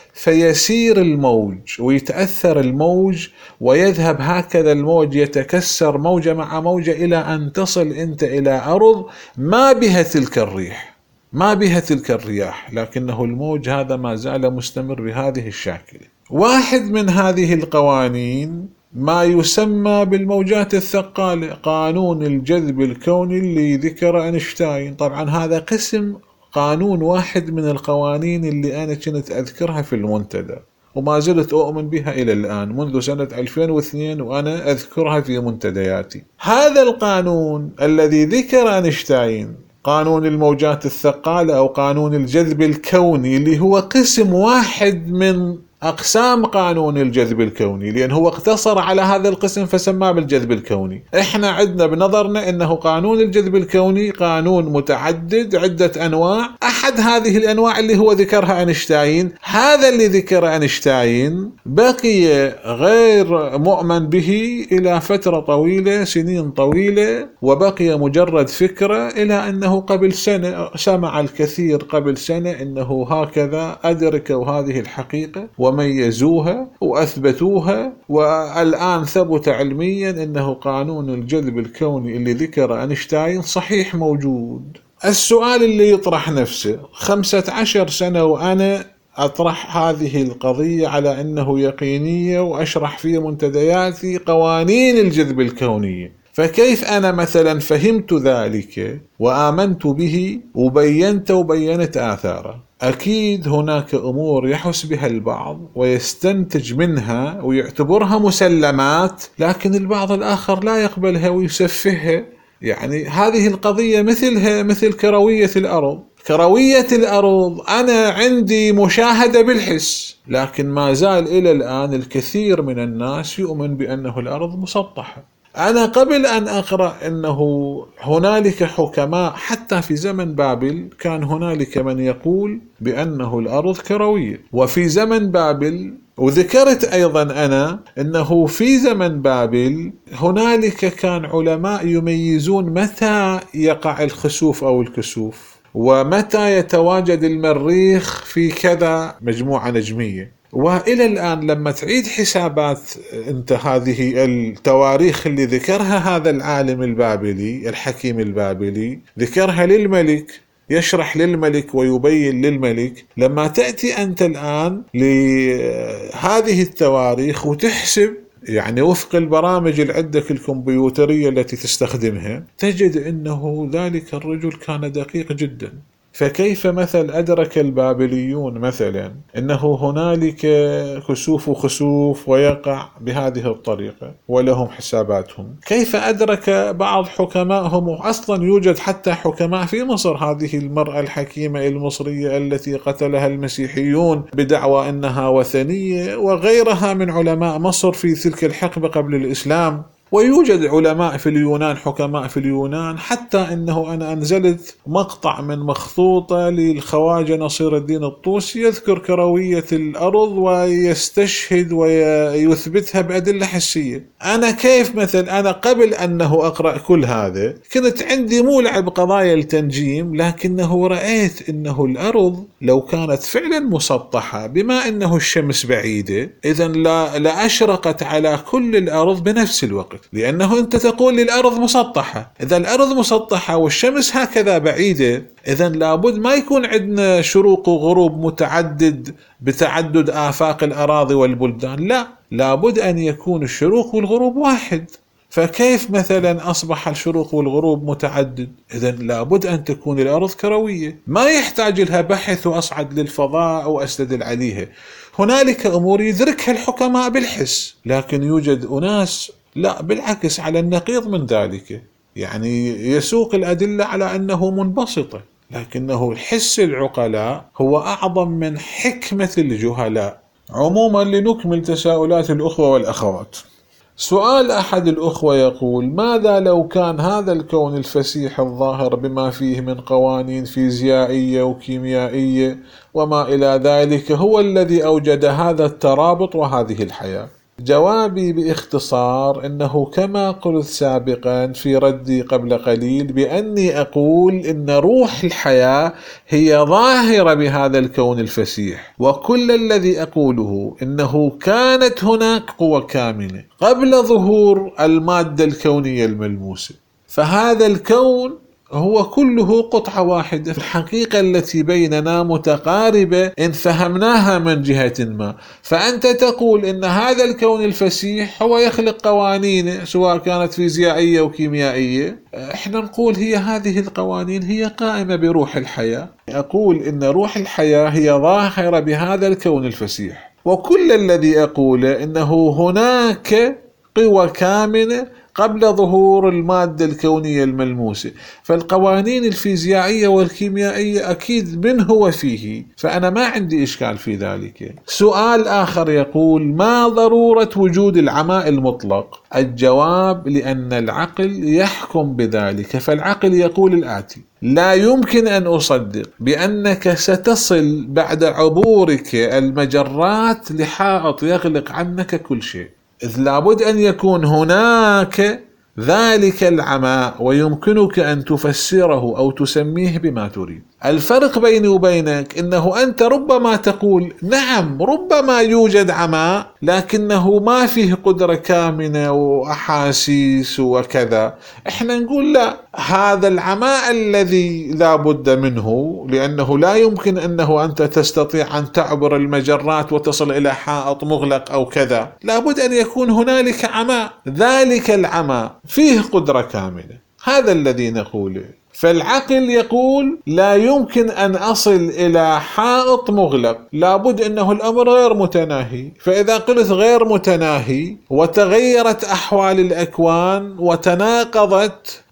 فيسير الموج ويتأثر الموج ويذهب هكذا الموج يتكسر موجة مع موجة إلى أن تصل أنت إلى أرض ما بها تلك الريح، ما بها تلك الرياح، لكنه الموج هذا ما زال مستمر بهذه الشاكلة. واحد من هذه القوانين ما يسمى بالموجات الثقالة، قانون الجذب الكوني اللي ذكر أينشتاين. طبعا هذا قسم، قانون واحد من القوانين اللي أنا كنت أذكرها في المنتدى وما زلت أؤمن بها إلى الآن منذ سنة ألفين واثنين وأنا أذكرها في منتدياتي. هذا القانون الذي ذكر أينشتاين، قانون الموجات الثقالة أو قانون الجذب الكوني، اللي هو قسم واحد من أقسام قانون الجذب الكوني، لأنه هو اقتصر على هذا القسم فسماه بالجذب الكوني. إحنا عندنا بنظرنا أنه قانون الجذب الكوني قانون متعدد، عدة أنواع، أحد هذه الأنواع اللي هو ذكرها أينشتاين. هذا اللي ذكر أينشتاين بقي غير مؤمن به إلى فترة طويلة، سنين طويلة، وبقي مجرد فكرة، إلى أنه قبل سنة سمع الكثير قبل سنة أنه هكذا أدركوا هذه الحقيقة وميزوها وأثبتوها، والآن ثبت علميا أنه قانون الجذب الكوني اللي ذكر أينشتاين صحيح موجود. السؤال اللي يطرح نفسه، خمسة عشر سنة وأنا أطرح هذه القضية على أنه يقينية وأشرح في منتدياتي قوانين الجذب الكونية، فكيف أنا مثلا فهمت ذلك وآمنت به وبينت وبينت آثاره؟ أكيد هناك أمور يحس بها البعض ويستنتج منها ويعتبرها مسلمات، لكن البعض الآخر لا يقبلها ويسفهها. يعني هذه القضية مثلها مثل كروية الأرض، كروية الأرض أنا عندي مشاهدة بالحس، لكن ما زال إلى الآن الكثير من الناس يؤمن بأنه الأرض مسطحة. أنا قبل أن أقرأ أنه هنالك حكماء حتى في زمن بابل كان هنالك من يقول بأنه الأرض كروية، وفي زمن بابل وذكرت أيضا أنا أنه في زمن بابل هنالك كان علماء يميزون متى يقع الخسوف أو الكسوف ومتى يتواجد المريخ في كذا مجموعة نجمية. وإلى الآن لما تعيد حسابات انت هذه التواريخ اللي ذكرها هذا العالم البابلي الحكيم البابلي، ذكرها للملك، يشرح للملك ويبين للملك، لما تأتي أنت الآن لهذه التواريخ وتحسب يعني وفق البرامج العدة الكمبيوترية التي تستخدمها، تجد أنه ذلك الرجل كان دقيق جدا. فكيف مثل أدرك البابليون مثلا أنه هنالك كسوف وخسوف ويقع بهذه الطريقة ولهم حساباتهم؟ كيف أدرك بعض حكمائهم، وأصلا يوجد حتى حكماء في مصر، هذه المرأة الحكيمة المصرية التي قتلها المسيحيون بدعوى أنها وثنية، وغيرها من علماء مصر في تلك الحقبة قبل الإسلام. ويوجد علماء في اليونان، حكماء في اليونان، حتى أنه أنا أنزلت مقطع من مخطوطة للخواجة نصير الدين الطوسي يذكر كروية الأرض ويستشهد ويثبتها بأدلة حسية. أنا كيف مثل أنا قبل أنه أقرأ كل هذا كنت عندي مولع بقضايا التنجيم، لكنه رأيت أنه الأرض لو كانت فعلا مسطحة بما أنه الشمس بعيدة إذن لا, لا أشرقت على كل الأرض بنفس الوقت، لأنه أنت تقول الأرض مسطحة. إذا الأرض مسطحة والشمس هكذا بعيدة إذن لابد ما يكون عندنا شروق وغروب متعدد بتعدد آفاق الأراضي والبلدان، لا، لابد أن يكون الشروق والغروب واحد. فكيف مثلا أصبح الشروق والغروب متعدد؟ إذن لابد أن تكون الأرض كروية، ما يحتاج لها بحث وأصعد للفضاء وأستدل عليها. هنالك أمور يدركها الحكماء بالحس، لكن يوجد أناس لا، بالعكس على النقيض من ذلك، يعني يسوق الأدلة على أنه منبسطة، لكنه الحس العقلاء هو أعظم من حكمة الجهلاء. عموما لنكمل تساؤلات الأخوة والأخوات. سؤال أحد الأخوة يقول: ماذا لو كان هذا الكون الفسيح الظاهر بما فيه من قوانين فيزيائية وكيميائية وما إلى ذلك هو الذي أوجد هذا الترابط وهذه الحياة؟ جوابي باختصار أنه كما قلت سابقا في ردي قبل قليل بأني أقول إن روح الحياة هي ظاهرة بهذا الكون الفسيح، وكل الذي أقوله إنه كانت هناك قوة كامنة قبل ظهور المادة الكونية الملموسة، فهذا الكون هو كله قطعة واحدة. الحقيقة التي بيننا متقاربة إن فهمناها من جهة ما. فأنت تقول إن هذا الكون الفسيح هو يخلق قوانين سواء كانت فيزيائية وكيميائية، إحنا نقول هي هذه القوانين هي قائمة بروح الحياة. أقول إن روح الحياة هي ظاهرة بهذا الكون الفسيح، وكل الذي أقوله إنه هناك قوة كامنة قبل ظهور المادة الكونية الملموسة. فالقوانين الفيزيائية والكيميائية أكيد من هو فيه، فأنا ما عندي إشكال في ذلك. سؤال آخر يقول: ما ضرورة وجود العماء المطلق؟ الجواب: لأن العقل يحكم بذلك. فالعقل يقول الآتي: لا يمكن أن أصدق بأنك ستصل بعد عبورك المجرات لحائط يغلق عنك كل شيء، إذ لابد أن يكون هناك ذلك العماء ويمكنك أن تفسره أو تسميه بما تريد. الفرق بيني وبينك إنه أنت ربما تقول نعم ربما يوجد عماء لكنه ما فيه قدرة كامنة وأحاسيس وكذا. إحنا نقول لا، هذا العماء الذي لا بد منه، لأنه لا يمكن أنه أنت تستطيع أن تعبر المجرات وتصل إلى حائط مغلق أو كذا، لابد أن يكون هنالك عماء، ذلك العماء فيه قدرة كاملة، هذا الذي نقوله. فالعقل يقول لا يمكن أن أصل إلى حائط مغلق، لابد أنه الأمر غير متناهي. فإذا قلت غير متناهي وتغيرت أحوال الأكوان وتناقضت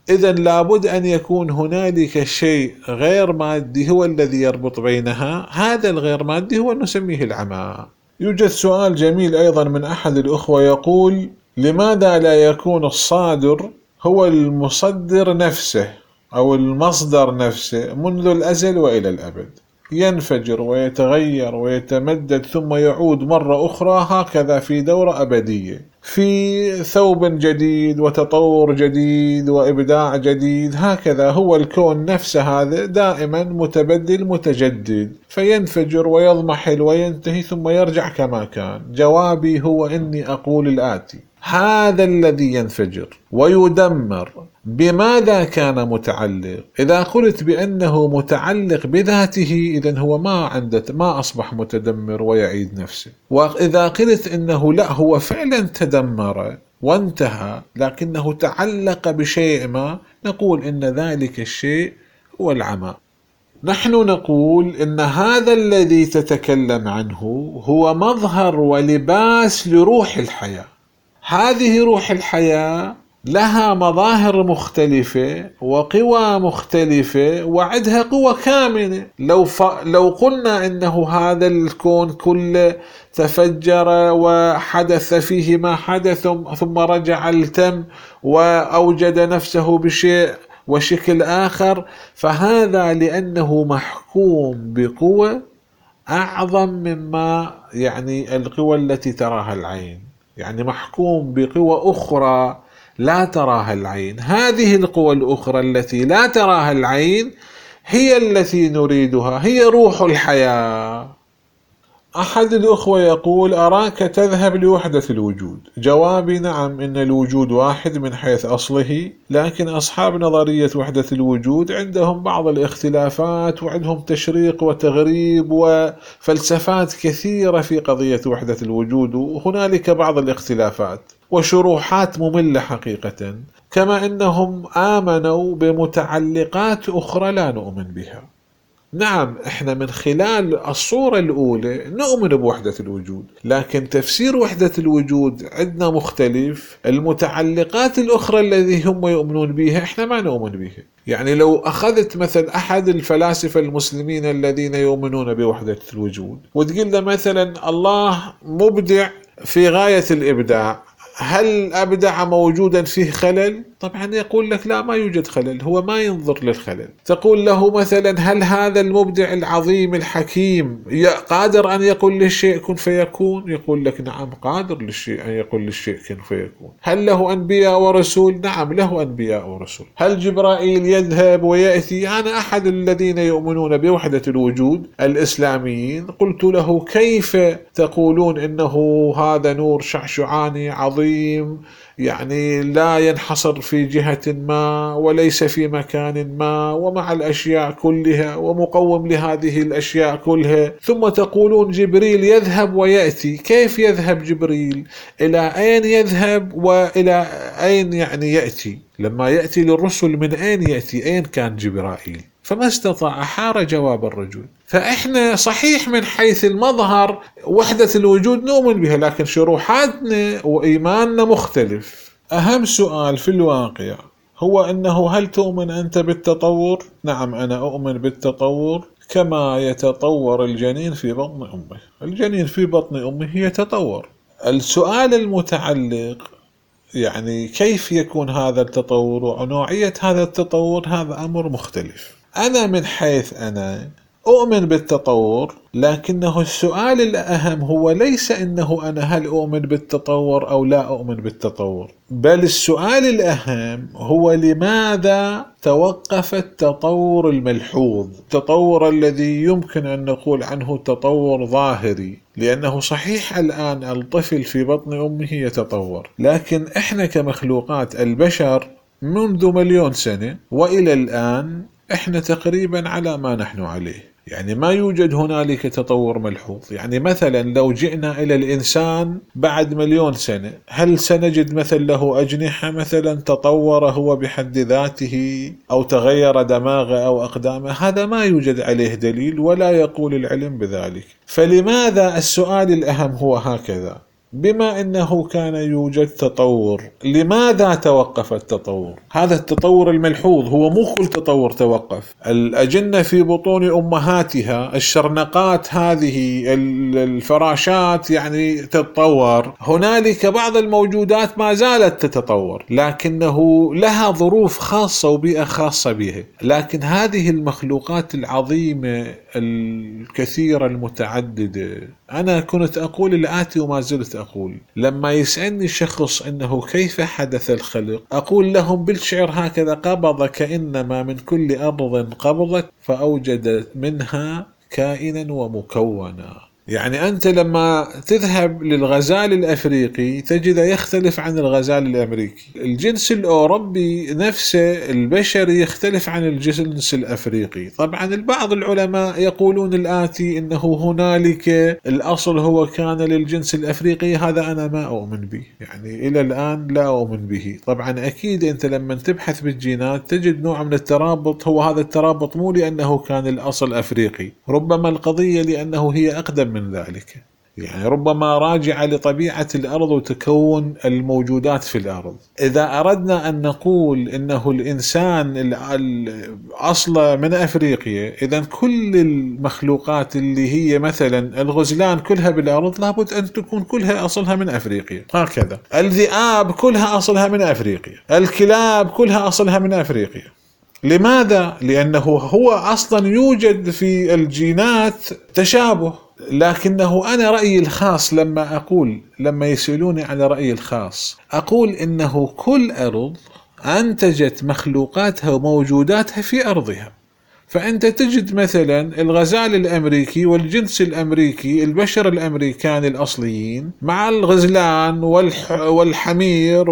إذن لابد أن يكون هنالك شيء غير مادي هو الذي يربط بينها، هذا الغير مادي هو نسميه العمى. يوجد سؤال جميل أيضا من أحد الأخوة يقول: لماذا لا يكون الصادر هو المصدر نفسه أو المصدر نفسه منذ الأزل وإلى الأبد، ينفجر ويتغير ويتمدد ثم يعود مرة أخرى هكذا في دورة أبدية، في ثوب جديد وتطور جديد وإبداع جديد، هكذا هو الكون نفسه هذا دائما متبدل متجدد، فينفجر ويضمحل وينتهي ثم يرجع كما كان. جوابي هو إني أقول الآتي: هذا الذي ينفجر ويدمر بماذا كان متعلق؟ إذا قلت بأنه متعلق بذاته إذن هو ما عنده ما أصبح متدمر ويعيد نفسه، وإذا قلت إنه لا هو فعلا تدمر وانتهى لكنه تعلق بشيء ما، نقول إن ذلك الشيء هو العمى. نحن نقول إن هذا الذي تتكلم عنه هو مظهر ولباس لروح الحياة. هذه روح الحياة لها مظاهر مختلفة وقوى مختلفة وعندها قوة كامنة. لو, ف... لو قلنا إنه هذا الكون كله تفجر وحدث فيه ما حدث ثم رجع التم وأوجد نفسه بشيء وشكل آخر، فهذا لأنه محكوم بقوة أعظم مما يعني القوى التي تراها العين، يعني محكوم بقوة أخرى لا تراها العين. هذه القوى الأخرى التي لا تراها العين هي التي نريدها، هي روح الحياة. أحد الأخوة يقول: أراك تذهب لوحدة الوجود. جوابي: نعم، إن الوجود واحد من حيث أصله، لكن أصحاب نظرية وحدة الوجود عندهم بعض الاختلافات وعندهم تشريق وتغريب وفلسفات كثيرة في قضية وحدة الوجود، وهنالك بعض الاختلافات وشروحات مملة حقيقة، كما أنهم آمنوا بمتعلقات أخرى لا نؤمن بها. نعم، احنا من خلال الصورة الأولى نؤمن بوحدة الوجود، لكن تفسير وحدة الوجود عندنا مختلف. المتعلقات الأخرى الذي هم يؤمنون بها احنا ما نؤمن بها. يعني لو أخذت مثلا أحد الفلاسفة المسلمين الذين يؤمنون بوحدة الوجود وتقول له مثلا الله مبدع في غاية الإبداع، هل أبدع موجودا فيه خلل؟ طبعا يقول لك لا، ما يوجد خلل، هو ما ينظر للخلل. تقول له مثلا هل هذا المبدع العظيم الحكيم قادر أن يقول للشيء كن فيكون؟ يقول لك نعم، قادر للشيء أن يقول للشيء كن فيكون. هل له أنبياء ورسول؟ نعم، له أنبياء ورسول. هل جبرائيل يذهب ويأتي؟ أنا أحد الذين يؤمنون بوحدة الوجود الإسلاميين قلت له كيف تقولون إنه هذا نور شعشعاني عظيم يعني لا ينحصر في جهة ما وليس في مكان ما ومع الأشياء كلها ومقوم لهذه الأشياء كلها، ثم تقولون جبريل يذهب ويأتي؟ كيف يذهب جبريل؟ إلى أين يذهب وإلى أين يعني يأتي؟ لما يأتي للرسل من أين يأتي؟ أين كان جبرائيل؟ فما استطاع، حار جواب الرجل. فإحنا صحيح من حيث المظهر وحدة الوجود نؤمن بها، لكن شروحاتنا وإيماننا مختلف. أهم سؤال في الواقع هو أنه هل تؤمن أنت بالتطور؟ نعم، أنا أؤمن بالتطور كما يتطور الجنين في بطن أمه. الجنين في بطن أمه يتطور. السؤال المتعلق يعني كيف يكون هذا التطور ونوعية هذا التطور، هذا أمر مختلف. أنا من حيث أنا أؤمن بالتطور، لكنه السؤال الأهم هو ليس إنه أنا هل أؤمن بالتطور أو لا أؤمن بالتطور، بل السؤال الأهم هو لماذا توقف التطور الملحوظ، التطور الذي يمكن أن نقول عنه تطور ظاهري، لأنه صحيح الآن الطفل في بطن أمه يتطور، لكن إحنا كمخلوقات البشر منذ مليون سنة وإلى الآن إحنا تقريبا على ما نحن عليه، يعني ما يوجد هنالك تطور ملحوظ. يعني مثلا لو جئنا إلى الإنسان بعد مليون سنة، هل سنجد مثل له أجنحة مثلا تطور هو بحد ذاته أو تغير دماغه أو أقدامه؟ هذا ما يوجد عليه دليل ولا يقول العلم بذلك. فلماذا السؤال الأهم هو هكذا؟ بما أنه كان يوجد تطور، لماذا توقف التطور؟ هذا التطور الملحوظ، هو مو كل تطور توقف. الأجنة في بطون أمهاتها، الشرنقات هذه، الفراشات يعني تتطور. هنالك بعض الموجودات ما زالت تتطور، لكنه لها ظروف خاصة وبيئة خاصة بها. لكن هذه المخلوقات العظيمة الكثيرة المتعددة، أنا كنت أقول الآتي وما زلت أقول: لما يسألني شخص أنه كيف حدث الخلق، أقول لهم بالشعر هكذا: قبض كأنما من كل أرض قبضت فأوجد منها كائنا ومكونا. يعني أنت لما تذهب للغزال الأفريقي تجد يختلف عن الغزال الأمريكي. الجنس الأوروبي نفسه البشري يختلف عن الجنس الأفريقي. طبعا البعض العلماء يقولون الآتي: إنه هنالك الأصل هو كان للجنس الأفريقي. هذا أنا ما أؤمن به، يعني إلى الآن لا أؤمن به. طبعا أكيد أنت لما تبحث بالجينات تجد نوع من الترابط. هو هذا الترابط مو لأنه كان الأصل أفريقي، ربما القضية لأنه هي أقدم من ذلك، يعني ربما راجعة لطبيعة الأرض وتكون الموجودات في الأرض. إذا أردنا أن نقول إنه الإنسان الأصل من أفريقيا، إذا كل المخلوقات اللي هي مثلا الغزلان كلها بالأرض لابد أن تكون كلها أصلها من أفريقيا. هكذا الذئاب كلها أصلها من أفريقيا، الكلاب كلها أصلها من أفريقيا. لماذا؟ لأنه هو أصلا يوجد في الجينات تشابه. لكنه أنا رأيي الخاص لما أقول، لما يسألوني عن رأيي الخاص، أقول إنه كل أرض أنتجت مخلوقاتها وموجوداتها في أرضها. فأنت تجد مثلا الغزال الأمريكي والجنس الأمريكي، البشر الأمريكان الأصليين مع الغزلان والحمير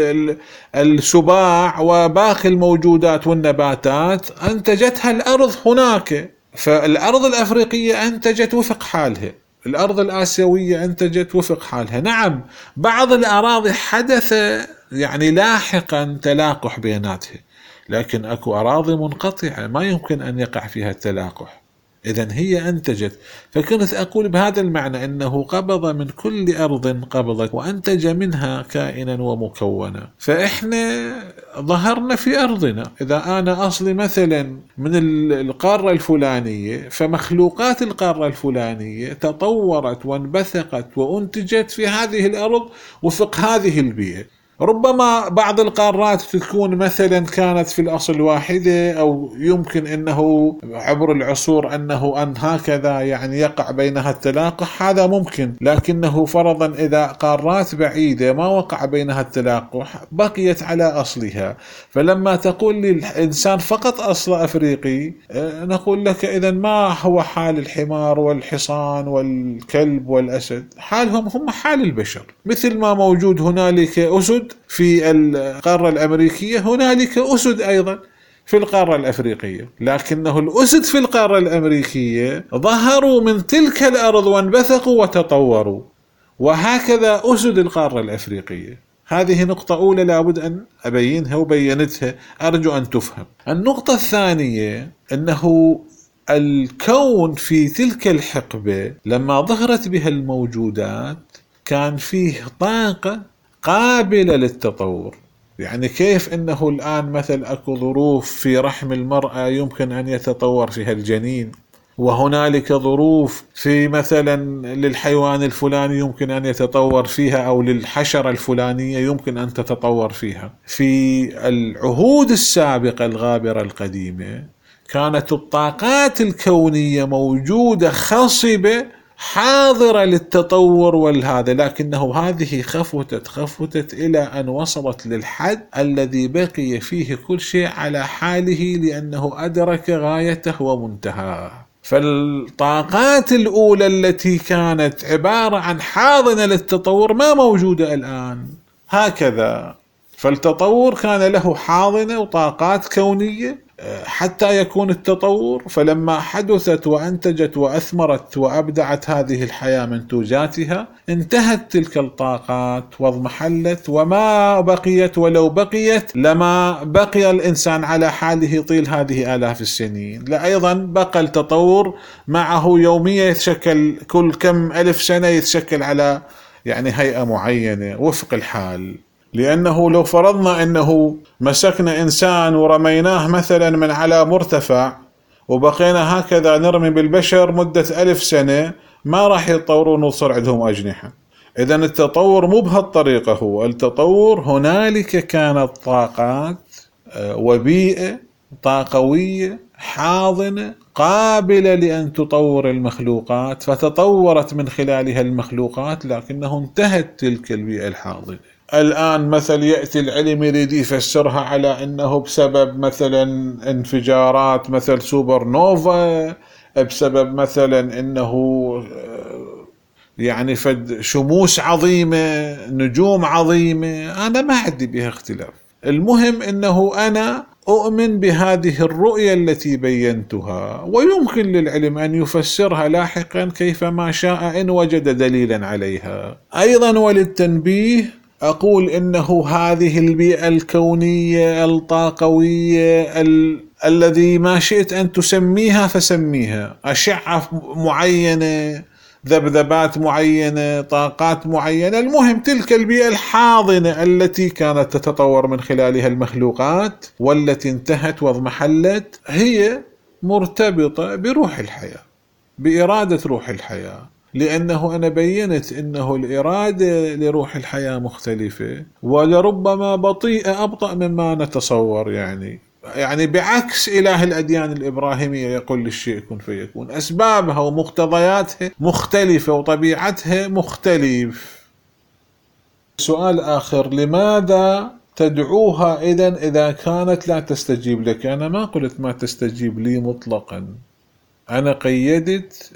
والسباع وباقي الموجودات والنباتات أنتجتها الأرض هناك. فالأرض الأفريقية أنتجت وفق حالها، الأرض الآسيوية أنتجت وفق حالها. نعم بعض الأراضي حدث يعني لاحقا تلاقح بيناتها، لكن أكو أراضي منقطعة ما يمكن أن يقع فيها التلاقح، إذن هي أنتجت. فكنت أقول بهذا المعنى أنه قبض من كل أرض قبضت وأنتج منها كائنا ومكونا. فإحنا ظهرنا في أرضنا. إذا أنا أصلي مثلا من القارة الفلانية، فمخلوقات القارة الفلانية تطورت وانبثقت وأنتجت في هذه الأرض وفق هذه البيئة. ربما بعض القارات تكون مثلا كانت في الأصل واحدة، أو يمكن أنه عبر العصور أنه أن هكذا يعني يقع بينها التلاقح، هذا ممكن. لكنه فرضا إذا قارات بعيدة ما وقع بينها التلاقح بقيت على أصلها. فلما تقول لي الإنسان فقط أصل أفريقي، نقول لك إذن ما هو حال الحمار والحصان والكلب والأسد؟ حالهم هم حال البشر. مثل ما موجود هنالك أسد في القارة الأمريكية، هنالك أسد أيضا في القارة الأفريقية. لكنه الأسد في القارة الأمريكية ظهروا من تلك الأرض وانبثقوا وتطوروا، وهكذا أسد القارة الأفريقية. هذه نقطة أولى لابد أن أبينها وبينتها، أرجو أن تفهم. النقطة الثانية أنه الكون في تلك الحقبة لما ظهرت بها الموجودات كان فيه طاقة قابلة للتطور. يعني كيف أنه الآن مثل أكو ظروف في رحم المرأة يمكن أن يتطور فيها الجنين، وهنالك ظروف في مثلا للحيوان الفلاني يمكن أن يتطور فيها، أو للحشرة الفلانية يمكن أن تتطور فيها. في العهود السابقة الغابرة القديمة كانت الطاقات الكونية موجودة خصبة حاضرة للتطور والهذا، لكنه هذه خفتت خفتت إلى أن وصلت للحد الذي بقي فيه كل شيء على حاله، لأنه أدرك غايته ومنتهاه. فالطاقات الأولى التي كانت عبارة عن حاضنة للتطور ما موجودة الآن. هكذا فالتطور كان له حاضنة وطاقات كونية حتى يكون التطور. فلما حدثت وأنتجت وأثمرت وأبدعت هذه الحياة منتوجاتها، انتهت تلك الطاقات واضمحلت وما بقيت، ولو بقيت لما بقي الإنسان على حاله طيل هذه آلاف السنين. لا أيضا بقى التطور معه يوميا، يتشكل كل كم ألف سنة يتشكل على يعني هيئة معينة وفق الحال. لأنه لو فرضنا أنه مسكنا إنسان ورميناه مثلا من على مرتفع وبقينا هكذا نرمي بالبشر مدة ألف سنة، ما راح يتطورون وتصير عندهم أجنحة. إذن التطور مو بهالطريقة، هو التطور هنالك كانت طاقات وبيئة طاقوية حاضنة قابلة لأن تطور المخلوقات، فتطورت من خلالها المخلوقات، لكنه انتهت تلك البيئة الحاضنة. الآن مثل يأتي العلم يريد يفسرها على أنه بسبب مثلا انفجارات مثل سوبر نوفا، بسبب مثلا أنه يعني فد شموس عظيمة، نجوم عظيمة. أنا ما عندي بها اختلاف. المهم أنه أنا أؤمن بهذه الرؤية التي بينتها، ويمكن للعلم أن يفسرها لاحقا كيفما شاء إن وجد دليلا عليها. أيضا وللتنبيه أقول إنه هذه البيئة الكونية الطاقوية ال... الذي ما شئت أن تسميها فسميها، أشعة معينة، ذبذبات معينة، طاقات معينة، المهم تلك البيئة الحاضنة التي كانت تتطور من خلالها المخلوقات والتي انتهت واضمحلت، هي مرتبطة بروح الحياة، بإرادة روح الحياة. لأنه أنا بينت أنه الإرادة لروح الحياة مختلفة ولربما بطيئة، أبطأ مما نتصور. يعني يعني بعكس إله الأديان الإبراهيمية يقول للشيء كن فيكون، أسبابها ومقتضياتها مختلفة وطبيعتها مختلف. سؤال آخر: لماذا تدعوها إذن إذا كانت لا تستجيب لك؟ أنا ما قلت ما تستجيب لي مطلقا، أنا قيدت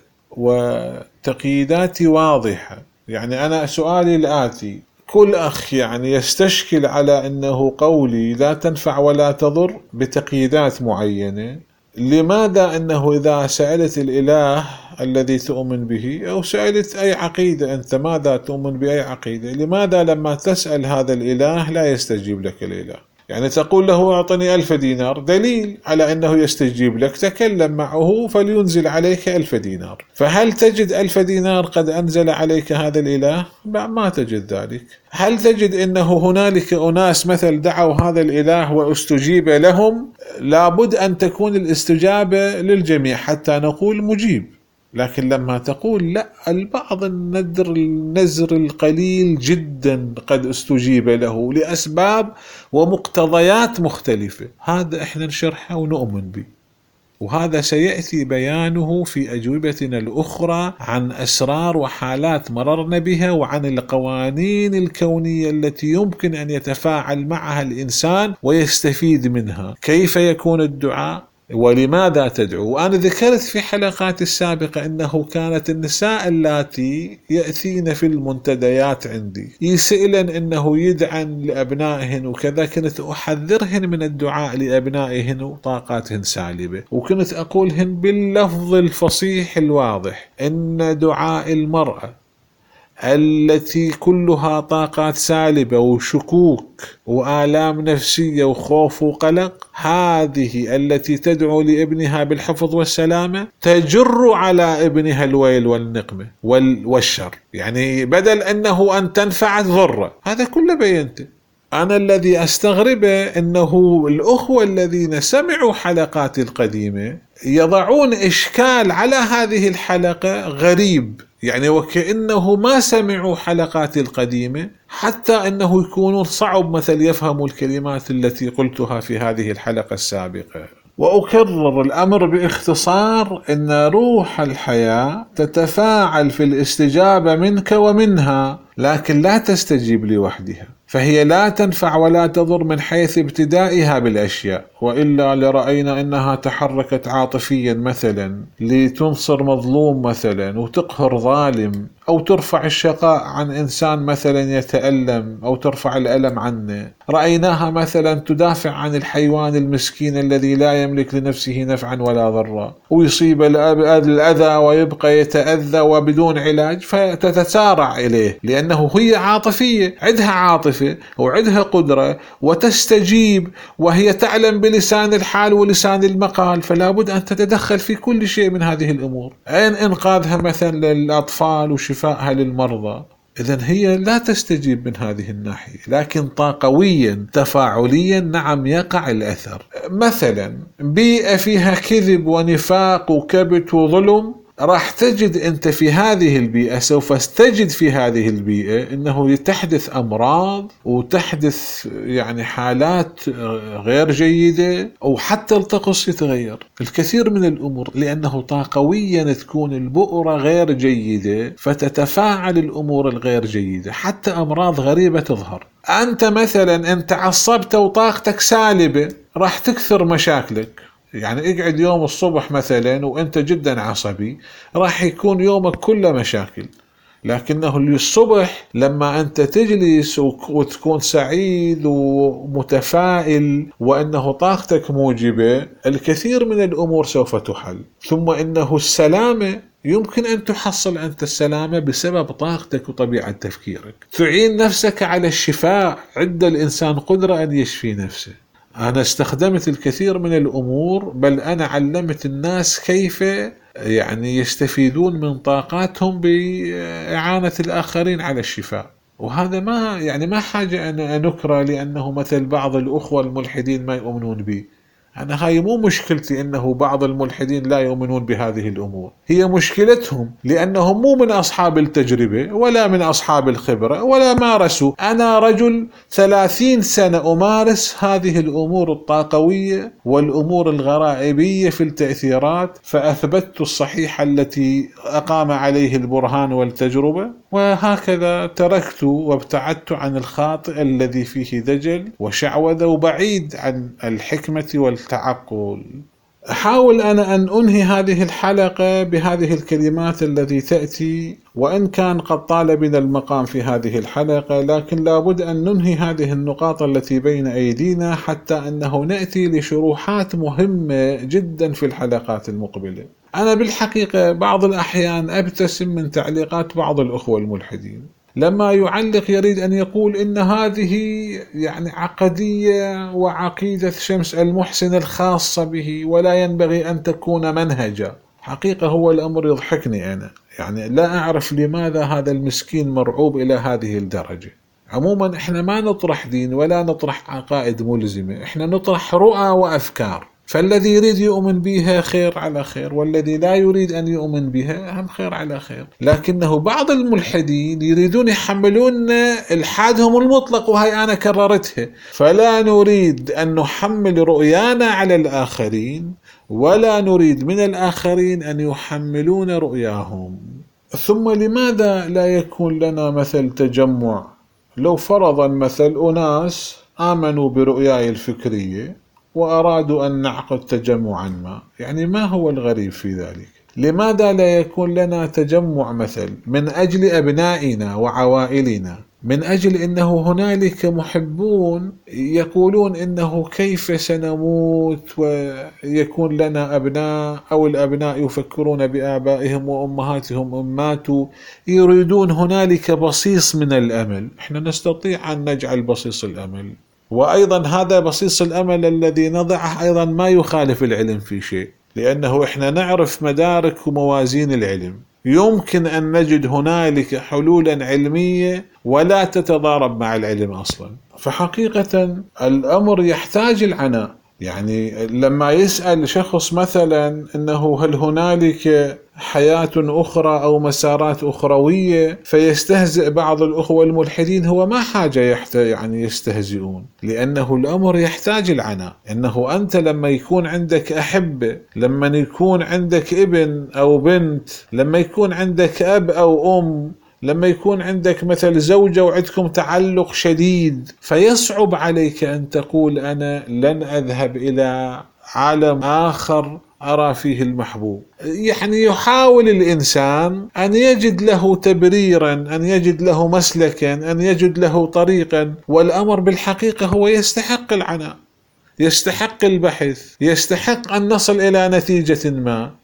وتقييداتي واضحة. يعني أنا سؤالي الآتي: كل أخ يعني يستشكل على أنه قولي لا تنفع ولا تضر بتقييدات معينة، لماذا أنه إذا سألت الإله الذي تؤمن به أو سألت أي عقيدة، أنت ماذا تؤمن بأي عقيدة، لماذا لما تسأل هذا الإله لا يستجيب لك الإله؟ يعني تقول له أعطني ألف دينار، دليل على أنه يستجيب لك، تكلم معه فلينزل عليك ألف دينار. فهل تجد ألف دينار قد أنزل عليك هذا الإله؟ ما تجد ذلك. هل تجد أنه هنالك أناس مثل دعوا هذا الإله واستجيب لهم؟ لابد أن تكون الاستجابة للجميع حتى نقول مجيب. لكن لما تقول لا، البعض النذر النذر القليل جدا قد استجيب له لأسباب ومقتضيات مختلفة، هذا احنا نشرحه ونؤمن به، وهذا سيأتي بيانه في أجوبتنا الأخرى عن أسرار وحالات مررنا بها، وعن القوانين الكونية التي يمكن أن يتفاعل معها الإنسان ويستفيد منها. كيف يكون الدعاء ولماذا تدعو؟ وأنا ذكرت في حلقات السابقة أنه كانت النساء اللاتي يأتين في المنتديات عندي يسألن أنه يدعن لأبنائهن وكذا، كنت أحذرهن من الدعاء لأبنائهن وطاقاتهن سالبة، وكنت أقولهن باللفظ الفصيح الواضح أن دعاء المرأة التي كلها طاقات سالبة وشكوك وآلام نفسية وخوف وقلق، هذه التي تدعو لابنها بالحفظ والسلامة تجر على ابنها الويل والنقمة والشر. يعني بدل أنه أن تنفع تضر، هذا كله بينته. أنا الذي أستغربه أنه الأخوة الذين سمعوا حلقات القديمة يضعون إشكال على هذه الحلقة غريب، يعني وكأنه ما سمعوا حلقات القديمة، حتى أنه يكونون صعب مثل يفهموا الكلمات التي قلتها في هذه الحلقة السابقة. وأكرر الأمر باختصار أن روح الحياة تتفاعل في الاستجابة منك ومنها، لكن لا تستجيب لوحدها، فهي لا تنفع ولا تضر من حيث ابتدائها بالأشياء، وإلا لرأينا أنها تحركت عاطفيا مثلا لتنصر مظلوم مثلا وتقهر ظالم، أو ترفع الشقاء عن إنسان مثلا يتألم، أو ترفع الألم عنه. رأيناها مثلا تدافع عن الحيوان المسكين الذي لا يملك لنفسه نفعا ولا ضرا، ويصيب الأذى ويبقى يتأذى وبدون علاج، فتتسارع إليه لأنه هي عاطفية، عندها عاطفة وعندها قدرة وتستجيب، وهي تعلم بلسان الحال ولسان المقال، فلا بد أن تتدخل في كل شيء من هذه الأمور. أين إنقاذها مثلا للأطفال وشفائها للمرضى؟ إذن هي لا تستجيب من هذه الناحية، لكن طاقويا تفاعليا نعم يقع الأثر. مثلا بيئة فيها كذب ونفاق وكبت وظلم، راح تجد أنت في هذه البيئة، سوف تجد في هذه البيئة أنه تحدث أمراض وتحدث يعني حالات غير جيدة، أو حتى الطقس يتغير الكثير من الأمور، لأنه طاقويا تكون البؤرة غير جيدة فتتفاعل الأمور الغير جيدة، حتى أمراض غريبة تظهر. أنت مثلا أنت عصبت وطاقتك سالبة، راح تكثر مشاكلك. يعني اقعد يوم الصبح مثلا وانت جدا عصبي، راح يكون يومك كله مشاكل. لكنه الصبح لما انت تجلس وتكون سعيد ومتفائل وانه طاقتك موجبة، الكثير من الامور سوف تحل. ثم انه السلامة يمكن أن تحصل أنت السلامة بسبب طاقتك وطبيعة تفكيرك، تعين نفسك على الشفاء. عند الإنسان قدرة أن يشفي نفسه. أنا استخدمت الكثير من الأمور، بل أنا علمت الناس كيف يعني يستفيدون من طاقاتهم بإعانة الآخرين على الشفاء. وهذا ما يعني ما حاجة أن نكره لأنه مثل بعض الأخوة الملحدين ما يؤمنون به. أنا هاي مو مشكلتي أنه بعض الملحدين لا يؤمنون بهذه الأمور، هي مشكلتهم لأنهم مو من أصحاب التجربة ولا من أصحاب الخبرة ولا مارسوا. أنا رجل ثلاثين سنة أمارس هذه الأمور الطاقوية والأمور الغرائبية في التأثيرات، فأثبتت الصحيح التي أقام عليه البرهان والتجربة، وهكذا تركت وابتعدت عن الخاطئ الذي فيه دجل وشعوذة وبعيد عن الحكمة والتعقل. أحاول أنا أن أنهي هذه الحلقة بهذه الكلمات التي تأتي، وإن كان قد طال بنا المقام في هذه الحلقة، لكن لابد أن ننهي هذه النقاط التي بين أيدينا حتى أنه نأتي لشروحات مهمة جدا في الحلقات المقبلة. أنا بالحقيقة بعض الأحيان أبتسم من تعليقات بعض الأخوة الملحدين لما يعلق يريد أن يقول إن هذه يعني عقدية وعقيدة شمس المحسن الخاصة به ولا ينبغي أن تكون منهجا. حقيقة هو الأمر يضحكني أنا، يعني لا أعرف لماذا هذا المسكين مرعوب إلى هذه الدرجة. عموما إحنا ما نطرح دين ولا نطرح عقائد ملزمة، إحنا نطرح رؤى وأفكار، فالذي يريد يؤمن بها خير على خير، والذي لا يريد أن يؤمن بها هم خير على خير. لكنه بعض الملحدين يريدون يحملون إلحادهم المطلق، وهي أنا كررتها، فلا نريد أن نحمل رؤيانا على الآخرين ولا نريد من الآخرين أن يحملون رؤياهم. ثم لماذا لا يكون لنا مثل تجمع؟ لو فرضا مثل أناس آمنوا برؤياي الفكرية وأرادوا أن نعقد تجمعا ما، يعني ما هو الغريب في ذلك؟ لماذا لا يكون لنا تجمع مثل من أجل أبنائنا وعوائلنا، من أجل أنه هنالك محبون يقولون إنه كيف سنموت ويكون لنا أبناء، أو الأبناء يفكرون بآبائهم وأمهاتهم أماتوا، يريدون هنالك بصيص من الأمل. إحنا نستطيع أن نجعل بصيص الأمل، وأيضا هذا بصيص الأمل الذي نضعه أيضا ما يخالف العلم في شيء، لأنه إحنا نعرف مدارك وموازين العلم. يمكن أن نجد هنالك حلولا علمية ولا تتضارب مع العلم أصلا. فحقيقة الأمر يحتاج العناء. يعني لما يسأل شخص مثلا أنه هل هنالك حياة أخرى أو مسارات أخروية، فيستهزئ بعض الأخوة الملحدين، هو ما حاجة يحتاج يعني يستهزئون، لأنه الأمر يحتاج العناء. أنه أنت لما يكون عندك أحبة، لما يكون عندك ابن أو بنت، لما يكون عندك أب أو أم، لما يكون عندك مثل زوجة وعندكم تعلق شديد، فيصعب عليك أن تقول أنا لن أذهب إلى عالم آخر أرى فيه المحبوب. يعني يحاول الإنسان أن يجد له تبريرا، أن يجد له مسلكا، أن يجد له طريقا، والأمر بالحقيقة هو يستحق العناء، يستحق البحث، يستحق أن نصل إلى نتيجة ما.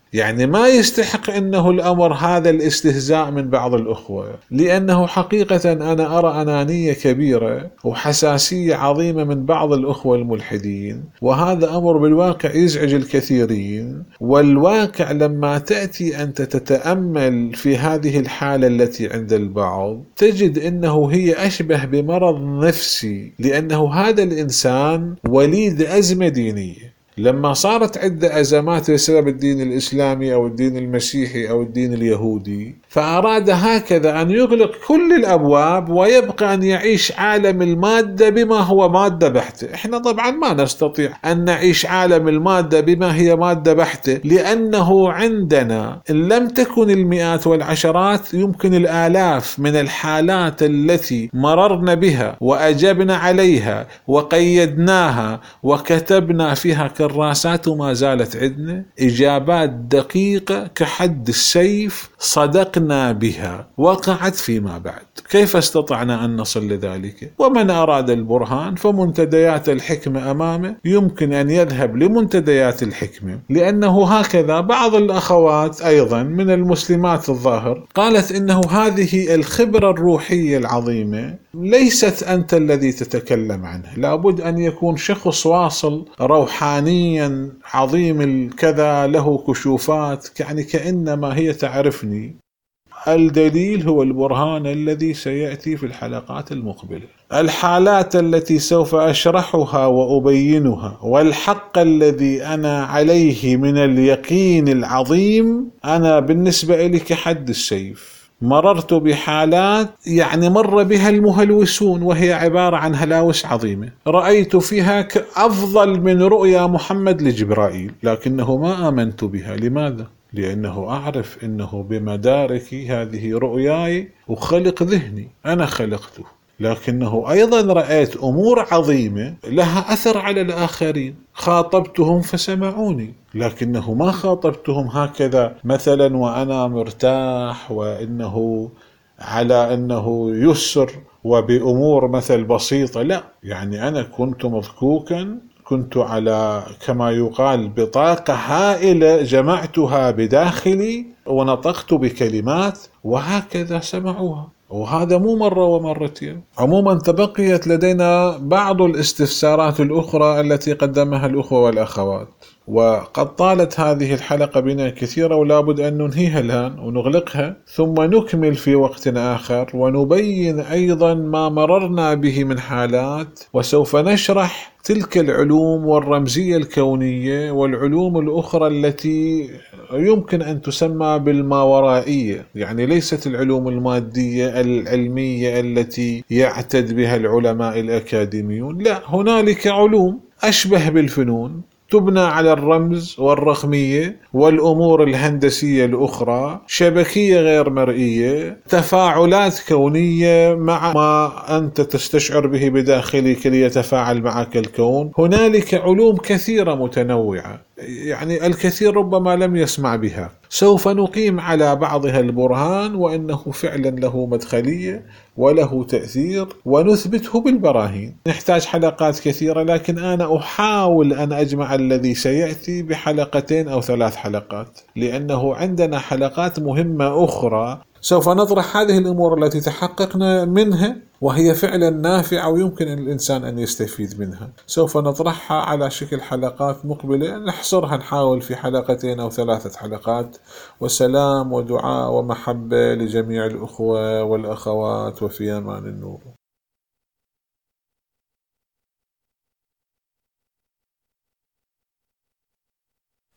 يعني ما يستحق أنه الأمر هذا الاستهزاء من بعض الأخوة، لأنه حقيقة أنا أرى أنانية كبيرة وحساسية عظيمة من بعض الأخوة الملحدين، وهذا أمر بالواقع يزعج الكثيرين. والواقع لما تأتي أنت تتأمل في هذه الحالة التي عند البعض تجد أنه هي أشبه بمرض نفسي، لأنه هذا الإنسان وليد أزمة دينية. لما صارت عدة أزمات بسبب الدين الإسلامي أو الدين المسيحي أو الدين اليهودي، فأراد هكذا أن يغلق كل الأبواب ويبقى أن يعيش عالم المادة بما هو مادة بحتة. إحنا طبعا ما نستطيع أن نعيش عالم المادة بما هي مادة بحتة، لأنه عندنا إن لم تكن المئات والعشرات يمكن الآلاف من الحالات التي مررنا بها وأجبنا عليها وقيدناها وكتبنا فيها كراسات وما زالت عندنا إجابات دقيقة كحد السيف صدقنا بها وقعت فيما بعد. كيف استطعنا أن نصل لذلك؟ ومن أراد البرهان فمنتديات الحكمة أمامه يمكن أن يذهب لمنتديات الحكمة، لأنه هكذا بعض الأخوات أيضا من المسلمات الظاهر قالت إنه هذه الخبرة الروحية العظيمة ليست أنت الذي تتكلم عنه، لابد أن يكون شخص واصل روحانيا عظيم الكذا له كشوفات، يعني كأنما هي تعرفني. الدليل هو البرهان الذي سيأتي في الحلقات المقبلة، الحالات التي سوف أشرحها وأبينها، والحق الذي أنا عليه من اليقين العظيم. أنا بالنسبة لي كحد السيف مررت بحالات يعني مر بها المهلوسون، وهي عبارة عن هلاوس عظيمة رأيت فيها أفضل من رؤيا محمد لجبرائيل، لكنه ما آمنت بها. لماذا؟ لأنه أعرف أنه بمدارك هذه رؤياي وخلق ذهني أنا خلقته، لكنه أيضا رأيت أمور عظيمة لها أثر على الآخرين، خاطبتهم فسمعوني، لكنه ما خاطبتهم هكذا مثلا وأنا مرتاح وإنه على أنه يسر وبأمور مثل بسيطة، لا، يعني أنا كنت مضكوكا، كنت على كما يقال بطاقة هائلة جمعتها بداخلي ونطقت بكلمات وهكذا سمعوها، وهذا مو مرة ومرتين. عموما تبقيت لدينا بعض الاستفسارات الأخرى التي قدمها الأخوة والأخوات، وقد طالت هذه الحلقة بنا كثيرا ولا بد أن ننهيها الآن ونغلقها، ثم نكمل في وقت آخر ونبين أيضا ما مررنا به من حالات، وسوف نشرح تلك العلوم والرمزية الكونية والعلوم الأخرى التي يمكن أن تسمى بالماورائية، يعني ليست العلوم المادية العلمية التي يعتد بها العلماء الأكاديميون، لا، هنالك علوم أشبه بالفنون تبنى على الرمز والرقمية والأمور الهندسية الأخرى، شبكية غير مرئية، تفاعلات كونية مع ما أنت تستشعر به بداخلك ليتفاعل معك الكون. هنالك علوم كثيرة متنوعة، يعني الكثير ربما لم يسمع بها. سوف نقيم على بعضها البرهان وأنه فعلا له مدخلية وله تأثير ونثبته بالبراهين. نحتاج حلقات كثيرة، لكن أنا أحاول أن أجمع الذي سيأتي بحلقتين أو ثلاث حلقات، لأنه عندنا حلقات مهمة أخرى سوف نطرح هذه الأمور التي تحققنا منها وهي فعلا نافعة ويمكن الإنسان أن يستفيد منها. سوف نطرحها على شكل حلقات مقبلة، نحصرها نحاول في حلقتين أو ثلاثة حلقات. وسلام ودعاء ومحبة لجميع الأخوة والأخوات، وفي أمان النور.